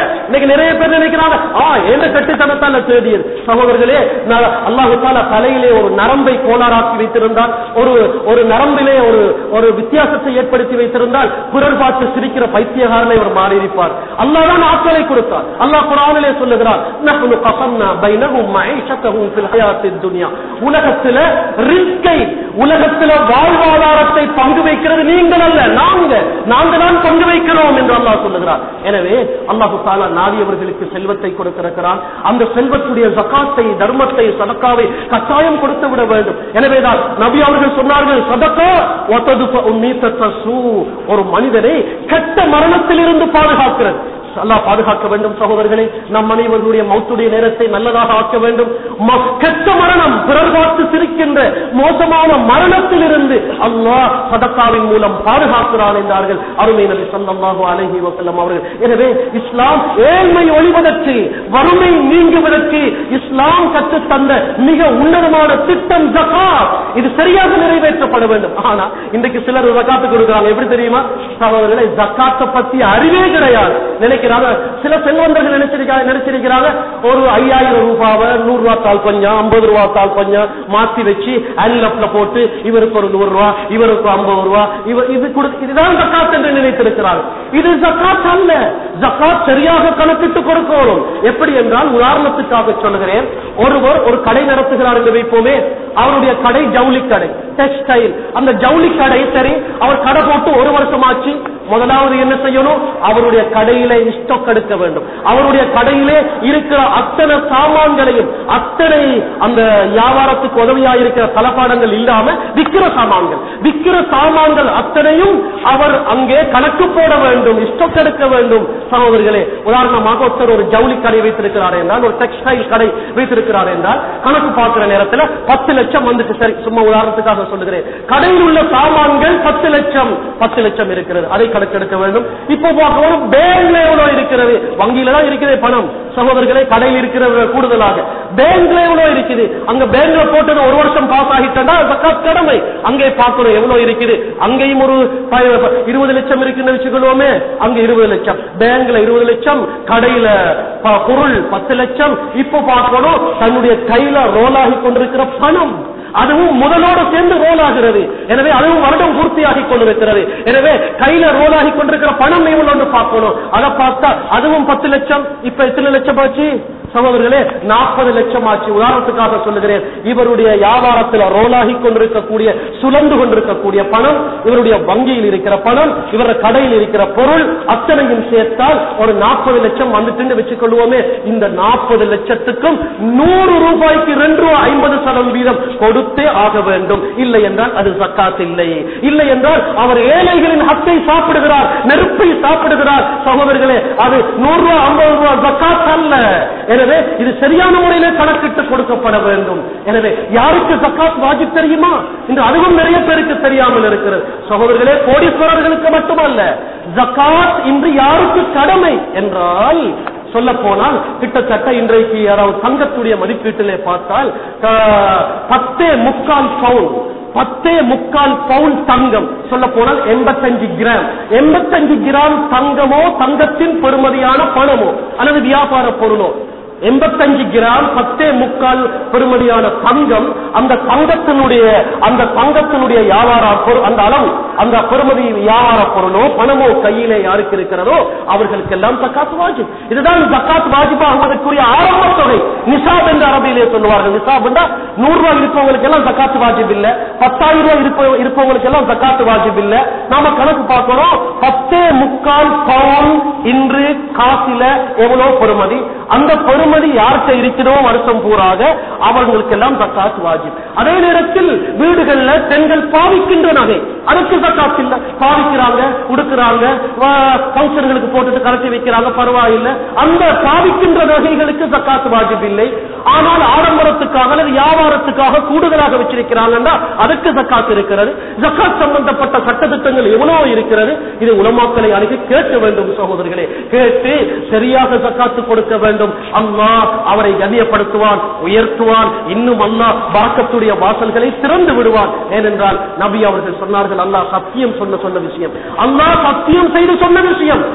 இன்னைக்கு நிறைய பேர் நினைக்கிறாங்க ஆ என்ன கட்டுத்தனத்தால தேடியது. சகோதரர்களே, அல்லாஹ் தஆலா தலையிலே ஒரு நரம்பை கோளாறாக்கி வைத்திருந்தால், ஒரு ஒரு நரம்பிலே ஒரு ஒரு வித்தியாசத்தை ஏற்படுத்தி வைத்திருந்தால் பிறர் பார்த்து சிரிக்கிற பைத்தியகாரனை அவர் மாறி இருப்பார். அல்லாஹ் தான் ஆற்றலை கொடுத்தார். அல்லாஹ் குர்ஆனிலே சொல்லுகிறார், நஹ்னு கஸம்னா பைனஹும் மஈஷத்தஹும் ஃபில் ஹயாத்தித் துன்யா. உலகத்தில ரிஸ்கை, உலகத்தில வாழ்வாதாரத்தை பங்கு வைக்கிறது நீங்கள் அல்ல, நாங்க நாங்க தான் பங்கு வைக்கிறோம் என்று அல்லாஹ் சொல்லுகிறார். எனவே அல்லாஹ் தஆலா நாடியவர்களுக்கு செல்வத்தை கொடுத்திருக்கிறான். அந்த செல்வத்துடைய ஜகாத்தை, தர்மத்தை, சதகாவை கட்டாயம் கொடுத்து விட வேண்டும். எனவேதான் நபி அவர்கள் சொன்னார்கள், சதகா வததுஃபு மீத்தஸு, ஒரு மனிதனை கெட்ட மரணத்திலிருந்து பாதுகாக்கிறது. அல்லாஹ் பாதுகாக்க வேண்டும். சகோதரர்களே, நம் அனைவர்களுடைய மௌத்துடைய நேரத்தை நல்லதாக ஆக்க வேண்டும். கெட்ட மரணம், பிறர் பார்த்து சிரிக்கின்ற மோசமான மரணத்திலிருந்து அல்லாஹ் சதகாவின் மூலம் பாதுகாக்கிறான் என்றார்கள் அருமை நபி ஸல்லல்லாஹு அலைஹி வஸல்லம் அவர்கள். எனவே இஸ்லாம் ஏழ்மை ஒழிவதற்கு, வறுமை நீங்குவதற்கு இஸ்லாம் கற்றுத் தந்த மிக உன்னதமான திட்டம் ஜகாத். இது சரியாக நிறைவேற்றப்பட வேண்டும். ஆனா இன்றைக்கு சிலர் ஜகாத் கொடுக்கிறாங்க. எப்படி தெரியுமா சகோதரர்களே, ஜகாத்தை பத்தி அறிவே கிடையாது. நினைக்கிறாங்க, சில செல்வந்தர்கள் நினைச்சிருக்காங்க நினைச்சிருக்கிறாங்க ஒரு ஐயாயிரம் ரூபாவை நூறு ரூபாய் தாள் கொஞ்சம், ஐம்பது ரூபாய் தாள் கொஞ்சம் மாத்தி வச்சு அன்லப்ல போட்டு இவருக்கு ஒரு நூறு ரூபாய், இவருக்கு ஐம்பது ரூபாய், இவர் இது இதுதான் ஜகாத் என்று நினைத்திருக்கிறாங்க. இது ஜகாத் அல்ல. ஜகாத் சரியாக கணக்கிட்டு கொடுக்கணும். எப்படி என்றால், உதாரணத்துக்காக சொல்லுகிறேன், ஒருவர் ஒரு கடை நடத்துகிறார் என்று வைப்போமே. அவருடைய கடை ஜவுளி கடை, டெக்ஸ்டைல். அந்த ஜவுளி கடை சரி, அவர் கடை போட்டு ஒரு வருஷம் ஆச்சு. முதலாவது என்ன செய்யணும்? அவருடைய கடையிலே ஸ்டாக் எடுக்க வேண்டும். அவருடைய கடையிலே இருக்கிற அத்தனை சாமான்களையும், அத்தனை அந்த வியாபாரத்துக்கு உதவியாக இருக்கிற தளபாடங்கள் இல்லாம விக்கிற சாமான்கள் விக்கிற சாமான்கள் அத்தனையும் அவர் அங்கே கணக்கு போட வேண்டும், ஸ்டாக் எடுக்க வேண்டும். சகோதரர்களே, உதாரணமாக ஒருத்தர் ஒரு ஜவுளி கடை வைத்திருக்கிறார் என்றால், ஒரு டெக்ஸ்டைல் கடை வைத்திருக்கிறார் என்றால், கணக்கு பார்க்கிற நேரத்தில் பத்து லட்சம் வந்துட்டு, சரி சும்மா உதாரணத்துக்காக சொல்லுகிறேன், கடையில் உள்ள சாமான்கள் பத்து லட்சம் பத்து லட்சம் இருக்கிறது, அதை கணக்கெடுக்க வேண்டும். இப்போ பார்க்கணும் பேங்க்ல எவ்வளவு இருக்கிறது, வங்கியில தான் இருக்கிறது பணம். சகோதரர்களே, கடையில் இருக்கிற கூடுதலாக பேங்க்ல எவ்வளவு இருக்குது, அங்க பேங்க்ல போட்டது ஒரு வருஷம் பாஸ் ஆகிட்டா ஜகாத் கடமை. அங்கே பார்க்கணும் எவ்வளவு இருக்குது. அங்கேயும் ஒரு இருபது லட்சம் இருக்குன்னு வச்சுக்கொள்வோமே, அங்க இருபது லட்சம், பேங்க்ல இருபது லட்சம், கடையில பொருள் பத்து லட்சம். இப்போ பார்க்கணும் தன்னுடைய கையில ரோல் ஆகி கொண்டிருக்கிற பணம், அதுவும் முதலோடு சேர்ந்து ரோல் ஆகிறது. எனவே அதுவும் வருடம் பூர்த்தியாகி கொண்டிருக்கிறது. எனவே கையில ரோல் ஆகி கொண்டிருக்கிற பணம் எவ்வளவு பார்க்கணும். அதை பார்த்தா அதுவும் பத்து லட்சம். இப்ப எத்தனை லட்சம் ஆச்சு சகோதரர்களே? நாற்பது லட்சம் ஆச்சு. உதாரணத்துக்காக சொல்லுகிறேன், இவருடைய வியாபாரத்தில் ரோலாகி கொண்டிருக்கக்கூடிய, சுழந்து கொண்டிருக்கக்கூடிய பணம், இவருடைய வங்கியில் இருக்கிற பணம், இவருடைய கடையில் இருக்கிற பொருள் அத்தனையும் சேர்த்தால் ஒரு நாற்பது லட்சம் வந்துட்டு வச்சுக்கொள்வோமே. இந்த நாற்பது லட்சத்துக்கும் நூறு ரூபாய்க்கு ரெண்டு ரூபாய் ஐம்பது சதவீதம் வீதம் கொடுத்தே ஆக வேண்டும். இல்லை என்றால் அது ஜக்காத் இல்லை. இல்லை என்றால் அவர் ஏழைகளின் ஹக்கை சாப்பிடுகிறார், நெருப்பை சாப்பிடுகிறார். சகோதரர்களே, அது நூறு ரூபாய் ஐம்பது ரூபாய் ஜக்காத் அல்ல. எனவே இது சரியான முறையிலே கணக்கிட்டு கொடுக்கப்பட வேண்டும். எனவே யாருக்கு ஜக்காத் வாஜிப் தெரியுமா என்று அதுவும் நிறைய பேருக்கு தெரியாமல் இருக்கிறது. சகோதரர்களே, கோடீஸ்வரர்களுக்கு மட்டுமல்ல, ஜக்காத் இன்று யாருக்கு கடமை என்றால் சொல்ல போனால் கிட்டத்தட்ட இன்றைக்கு யாராவது தங்கத்துடைய மதிப்பீட்டிலே பார்த்தால் பத்தே முக்கால் பவுன் பத்தே முக்கால் பவுன் தங்கம், சொல்ல போனால் எண்பத்தஞ்சு கிராம் எண்பத்தஞ்சு கிராம் தங்கமோ, தங்கத்தின் பெறுமதியான பணமோ அல்லது வியாபார பொருளோ, எண்பத்தஞ்சு கிராம் பத்தே முக்கால் பெறுமதியான தங்கம், அந்த தங்கத்தினுடைய அந்த தங்கத்தினுடைய வியாபார அந்த அளவு, அந்த பெறுமதி வியாபார பொருளோ பணமோ கையிலே யாருக்கு இருக்கிறதோ அவர்களுக்கெல்லாம் ஜக்காத் வாஜிப். இதுதான் ஜக்காத் வாஜிப் ஆகுவதற்குரிய ஆரம்ப தொகை. நிசாப் என்று அரபியிலே சொல்லுவார்கள். நிசாப் என்றால் நூறு ரூபாய் இருப்பவங்களுக்கு எல்லாம் ஜக்காத் வாஜிப் இல்ல, பத்தாயிரம் ரூபாய் இருப்பவங்களுக்கு எல்லாம் ஜக்காத் வாஜிப் இல்ல. நாம கணக்கு பார்க்கிறோம், பத்தே முக்கால் பவுன் இன்று காசில எவ்வளவு பெறுமதி, அந்த பெறுமதி யார்கிட்ட இருக்கிறதோ வருஷம் பூராக அவர்களுக்கெல்லாம் ஜக்காத் வாஜிப். அதே நேரத்தில் வீடுகள்ல பெண்கள் பாவிக்கின்ற நகை, அதுக்கு ஜக்காத் இல்ல, பாவிக்கிறாங்க, உடுக்கிறாங்க, பங்கன்களுக்கு போட்டுட்டு கலட்டி வைக்கிறாங்க, பரவாயில்லை. அந்த பாவிக்கின்ற நகைகளுக்கு ஜக்காத் வாஜிப் இல்லை. ஆனால் ஆடம்பரத்துக்காக அல்லது வியாபாரத்துக்காக கூடுதலாக வச்சிருக்கிறாங்கன்னா அதுக்கு ஜக்காத் இருக்கிறது. ஜக்காத் சம்பந்தப்பட்ட சட்டத்திட்டங்கள் எவ்வளவு இருக்கிறது. இது உலமாக்களை அணுகி கேட்க வேண்டும் சகோதரர்களே. கேட்டு சரியாக ஜக்காத்து கொடுக்க வேண்டும். அல்லாஹ் அவரை கண்ணியப்படுத்துவான், உயர்த்துவான். இன்னும் அல்லாஹ் பரக்கத்துடைய வாசல்களை திறந்து விடுவான். ஏனென்றால் நபி அவர்கள் சொன்னார்கள், அல்லாஹ் சத்தியம் சொன்ன சொன்ன விஷயம், அல்லாஹ் சத்தியம் செய்து சொன்ன விஷயம். அது மட்டும்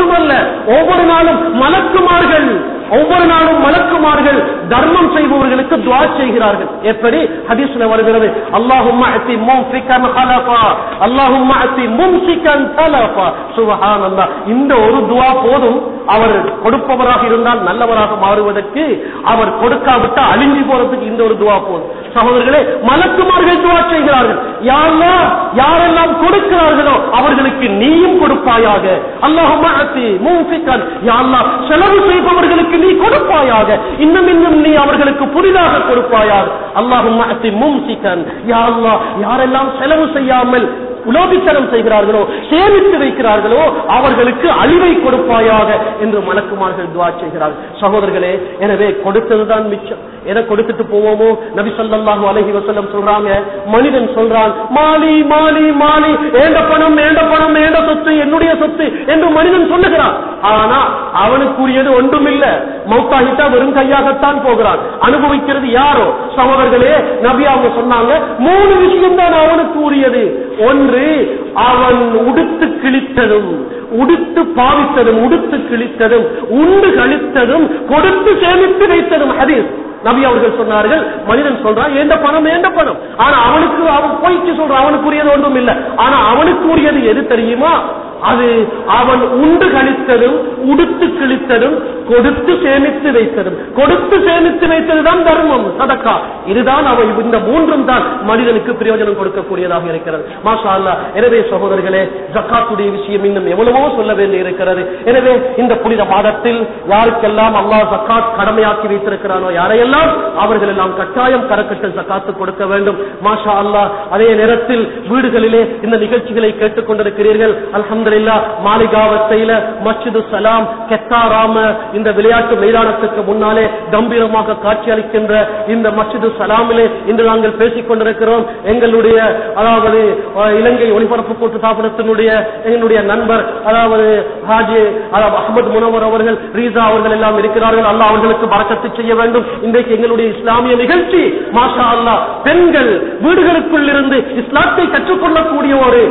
மட்டுமல்ல, ஒவ்வொரு நாளும் மலக்குமார்கள் ஒவ்வொரு நாளும் மலக்குமார்கள் தர்மம் செய்பவர்களுக்கு துஆ செய்கிறார்கள். எப்படி ஹதீஸ்ல வருகிறது, அல்லாஹும்ம அத்தி மும்சிகன் ஹலஃபா, அல்லாஹும்ம அத்தி மும்சிகன் தலஃபா. சுப்ஹானல்லாஹ். இந்த ஒரு துஆ போதும் அவர் கொடுப்பவராக இருந்தால் நல்லவராக மாறுவதற்கு, அவர் கொடுக்காவிட்டால் அழிஞ்சு போறதுக்கு இந்த ஒரு துஆ போதும். சகோதரர்களே, மலக்குமார்கள் துஆ செய்கிறார்கள், யா அல்லாஹ் யாரெல்லாம் கொடுக்கிறார்களோ அவர்களுக்கு நீயும் கொடுப்பாயாக. அல்லாஹும்ம அத்தி மும்சிகன், யா அல்லாஹ் செலவு செய்பவர்களுக்கு நீ கொடுப்பாயாக, இன்னும் இன்னும் நீ அவர்களுக்கு புதிதாக கொடுப்பாயாக. அல்லாஹும்ம அத்தி மும்சிகன், யா அல்லாஹ் யாரெல்லாம் செலவு செய்யாமல் உலோபித்தனம் செய்கிறார்களோ, சேமித்து வைக்கிறார்களோ அவர்களுக்கு அழிவை கொடுப்பாயாக என்று மலக்குமார்கள் துஆ செய்கிறார்கள். சகோதரர்களே, எனவே கொடுத்ததுதான் மிச்சம். எதை கொடுத்துட்டு போவோமோ, நபி ஸல்லல்லாஹு அலைஹி வஸல்லம் சொல்றாங்க, மனிதன் சொல்றான் மாலி மாலி மாலி, ஏண்ட பணம் ஏண்ட பணம் ஏண்ட சொத்து என்னுடைய சொத்து என்று மனிதன் சொல்லுகிறான். ஆனா அவனுக்குரியது ஒன்றுமில்ல, மௌத்தாகிட்டா வெறும் கையாகத்தான் போகிறான். அனுபவிக்கிறது யாரோ? சகோதரர்களே, நபி அவங்க சொன்னாங்க மூணு விஷயம் தான் அவனுக்கு உரியது. ஒன்று, அவன் உடுத்து கிழித்ததும் உடுத்து பாவித்ததும் உடுத்து கிழித்ததும் உண்டு கழித்ததும் கொடுத்து சேமித்து வைத்ததும். ஹதீஸ் நபி அவர்கள் சொன்னார்கள், மனிதன் சொல்றான் ஏண்ட பணம் ஏண்ட பணம், ஆனா அவனுக்கு அவன் போய்க்கு சொல்றான் அவனுக்குரியது ஒன்றும் இல்லை. ஆனா அவனுக்குரியது எது தெரியுமா? அது அவன் உண்டு கழித்ததும் உடுத்து கிழித்ததும் கொடுத்து சேமித்து வைத்ததும். கொடுத்து சேமித்து வைத்ததுதான் தர்மம், சதக்கா. இதுதான் அவன், இந்த மூன்றும் தான் மனிதனுக்கு பிரயோஜனம் கொடுக்கக்கூடியதாக இருக்கிறது. மாஷா அல்லாஹ். எனவே சகோதரர்களே, ஜக்காத்துடைய விஷயம் இன்னும் எவ்வளவோ சொல்ல வேண்டி இருக்கிறது. எனவே இந்த புனித மாதத்தில் யாருக்கெல்லாம் அல்லாஹ் ஜக்காத் கடமையாக்கி வைத்திருக்கிறானோ, யாரையெல்லாம் அவர்கள் எல்லாம் கட்டாயம் கரக்கட்டு ஜக்காத்து கொடுக்க வேண்டும். மாஷா அல்லாஹ். அதே நேரத்தில் வீடுகளிலே இந்த நிகழ்ச்சிகளை கேட்டுக் கொண்டிருக்கிறீர்கள். அல்ஹம்துலில்லாஹ். மாளிகாவத்தையில மஸ்ஜிது சலாம் கெத்தாராம இந்த விளையாட்டு மைதானத்துக்கு முன்னாலே கம்பீரமாக காட்சி அளிக்கின்ற இந்த மஸ்ஜிது சலாமிலே இன்று நாங்கள் பேசிக் கொண்டிருக்கிறோம். எங்களுடைய அதாவது இலங்கை ஒலிபரப்பு கூட்டு தாபனத்தினுடைய எங்களுடைய நண்பர் அதாவது ஹாஜி அஹமது முனவர் அவர்கள், ரீசா அவர்கள் எல்லாம் இருக்கிறார்கள். அல்லாஹ் அவர்களுக்கு பரக்கத்து செய்ய வேண்டும். இன்றைக்கு எங்களுடைய இஸ்லாமிய நிகழ்ச்சி மாஷா அல்லாஹ் பெண்கள் வீடுகளுக்குள் இருந்து இஸ்லாத்தை கற்றுக்கொள்ளக்கூடிய ஒரு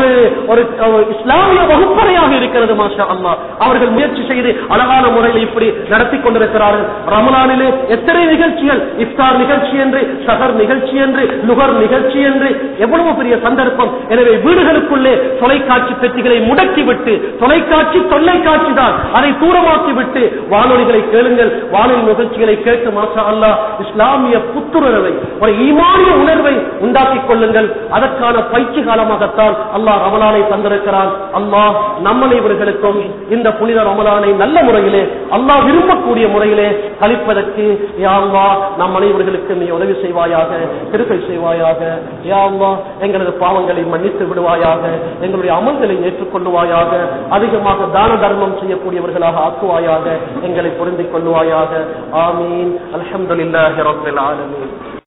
ஒரு இஸ்லாமிய வகுப்பறையாக இருக்கிறது. மாஷா அல்லாஹ். அவர்கள் முயற்சி செய்து அழகான முறையில் இப்படி நடத்தி கொண்டிருக்கிறார்கள். ரமலானிலே எத்தனை நிகழ்ச்சிகள், இஃப்தார் நிகழ்ச்சி என்று, சஹர் நிகழ்ச்சி என்று, லுகர் நிகழ்ச்சி என்று, எவ்வளவு பெரிய சந்தர்ப்பம். எனவே வீடுகளுக்குள்ளே தொலைக்காட்சி பெட்டிகளை முடக்கிவிட்டு, தொலைக்காட்சி தொல்லைக்காட்சி தான், அதை தூரமாக்கி விட்டு வானொலிகளை கேளுங்கள், வானொலி நிகழ்ச்சிகளை கேட்டு மாஷா அல்லாஹ் இஸ்லாமிய புத்துணர்வை, ஒரு ஈமானிய உணர்வை உண்டாக்கிக் கொள்ளுங்கள். அதற்கான பயிற்சி காலமாகத்தான் அல்லாஹ் ரமலானை தந்திருக்கிறான். அல்லாஹ் நம்மனைவர்களுக்கும் இந்த புனித ரமலானை நல்ல முறையிலே அல்லாஹ் விரும்பக்கூடிய முறையிலே கழிப்பதற்கு யா அல்லாஹ் நம் அனைவர்களுக்கு நீ உதவி செய்வாயாக, கிருபை செய்வாயாக. யா அல்லாஹ் எங்களது பாவங்களை மன்னித்து விடுவாயாக, எங்களுடைய அமல்களை ஏற்றுக்கொள்ளுவாயாக, அதிகமாக தான தர்மம் செய்யக்கூடியவர்களாக ஆக்குவாயாக, எங்களை பொருந்திக் கொள்ளுவாயாக. ஆமீன். அல்ஹம்துலில்லாஹி ரப்பில் ஆலமீன்.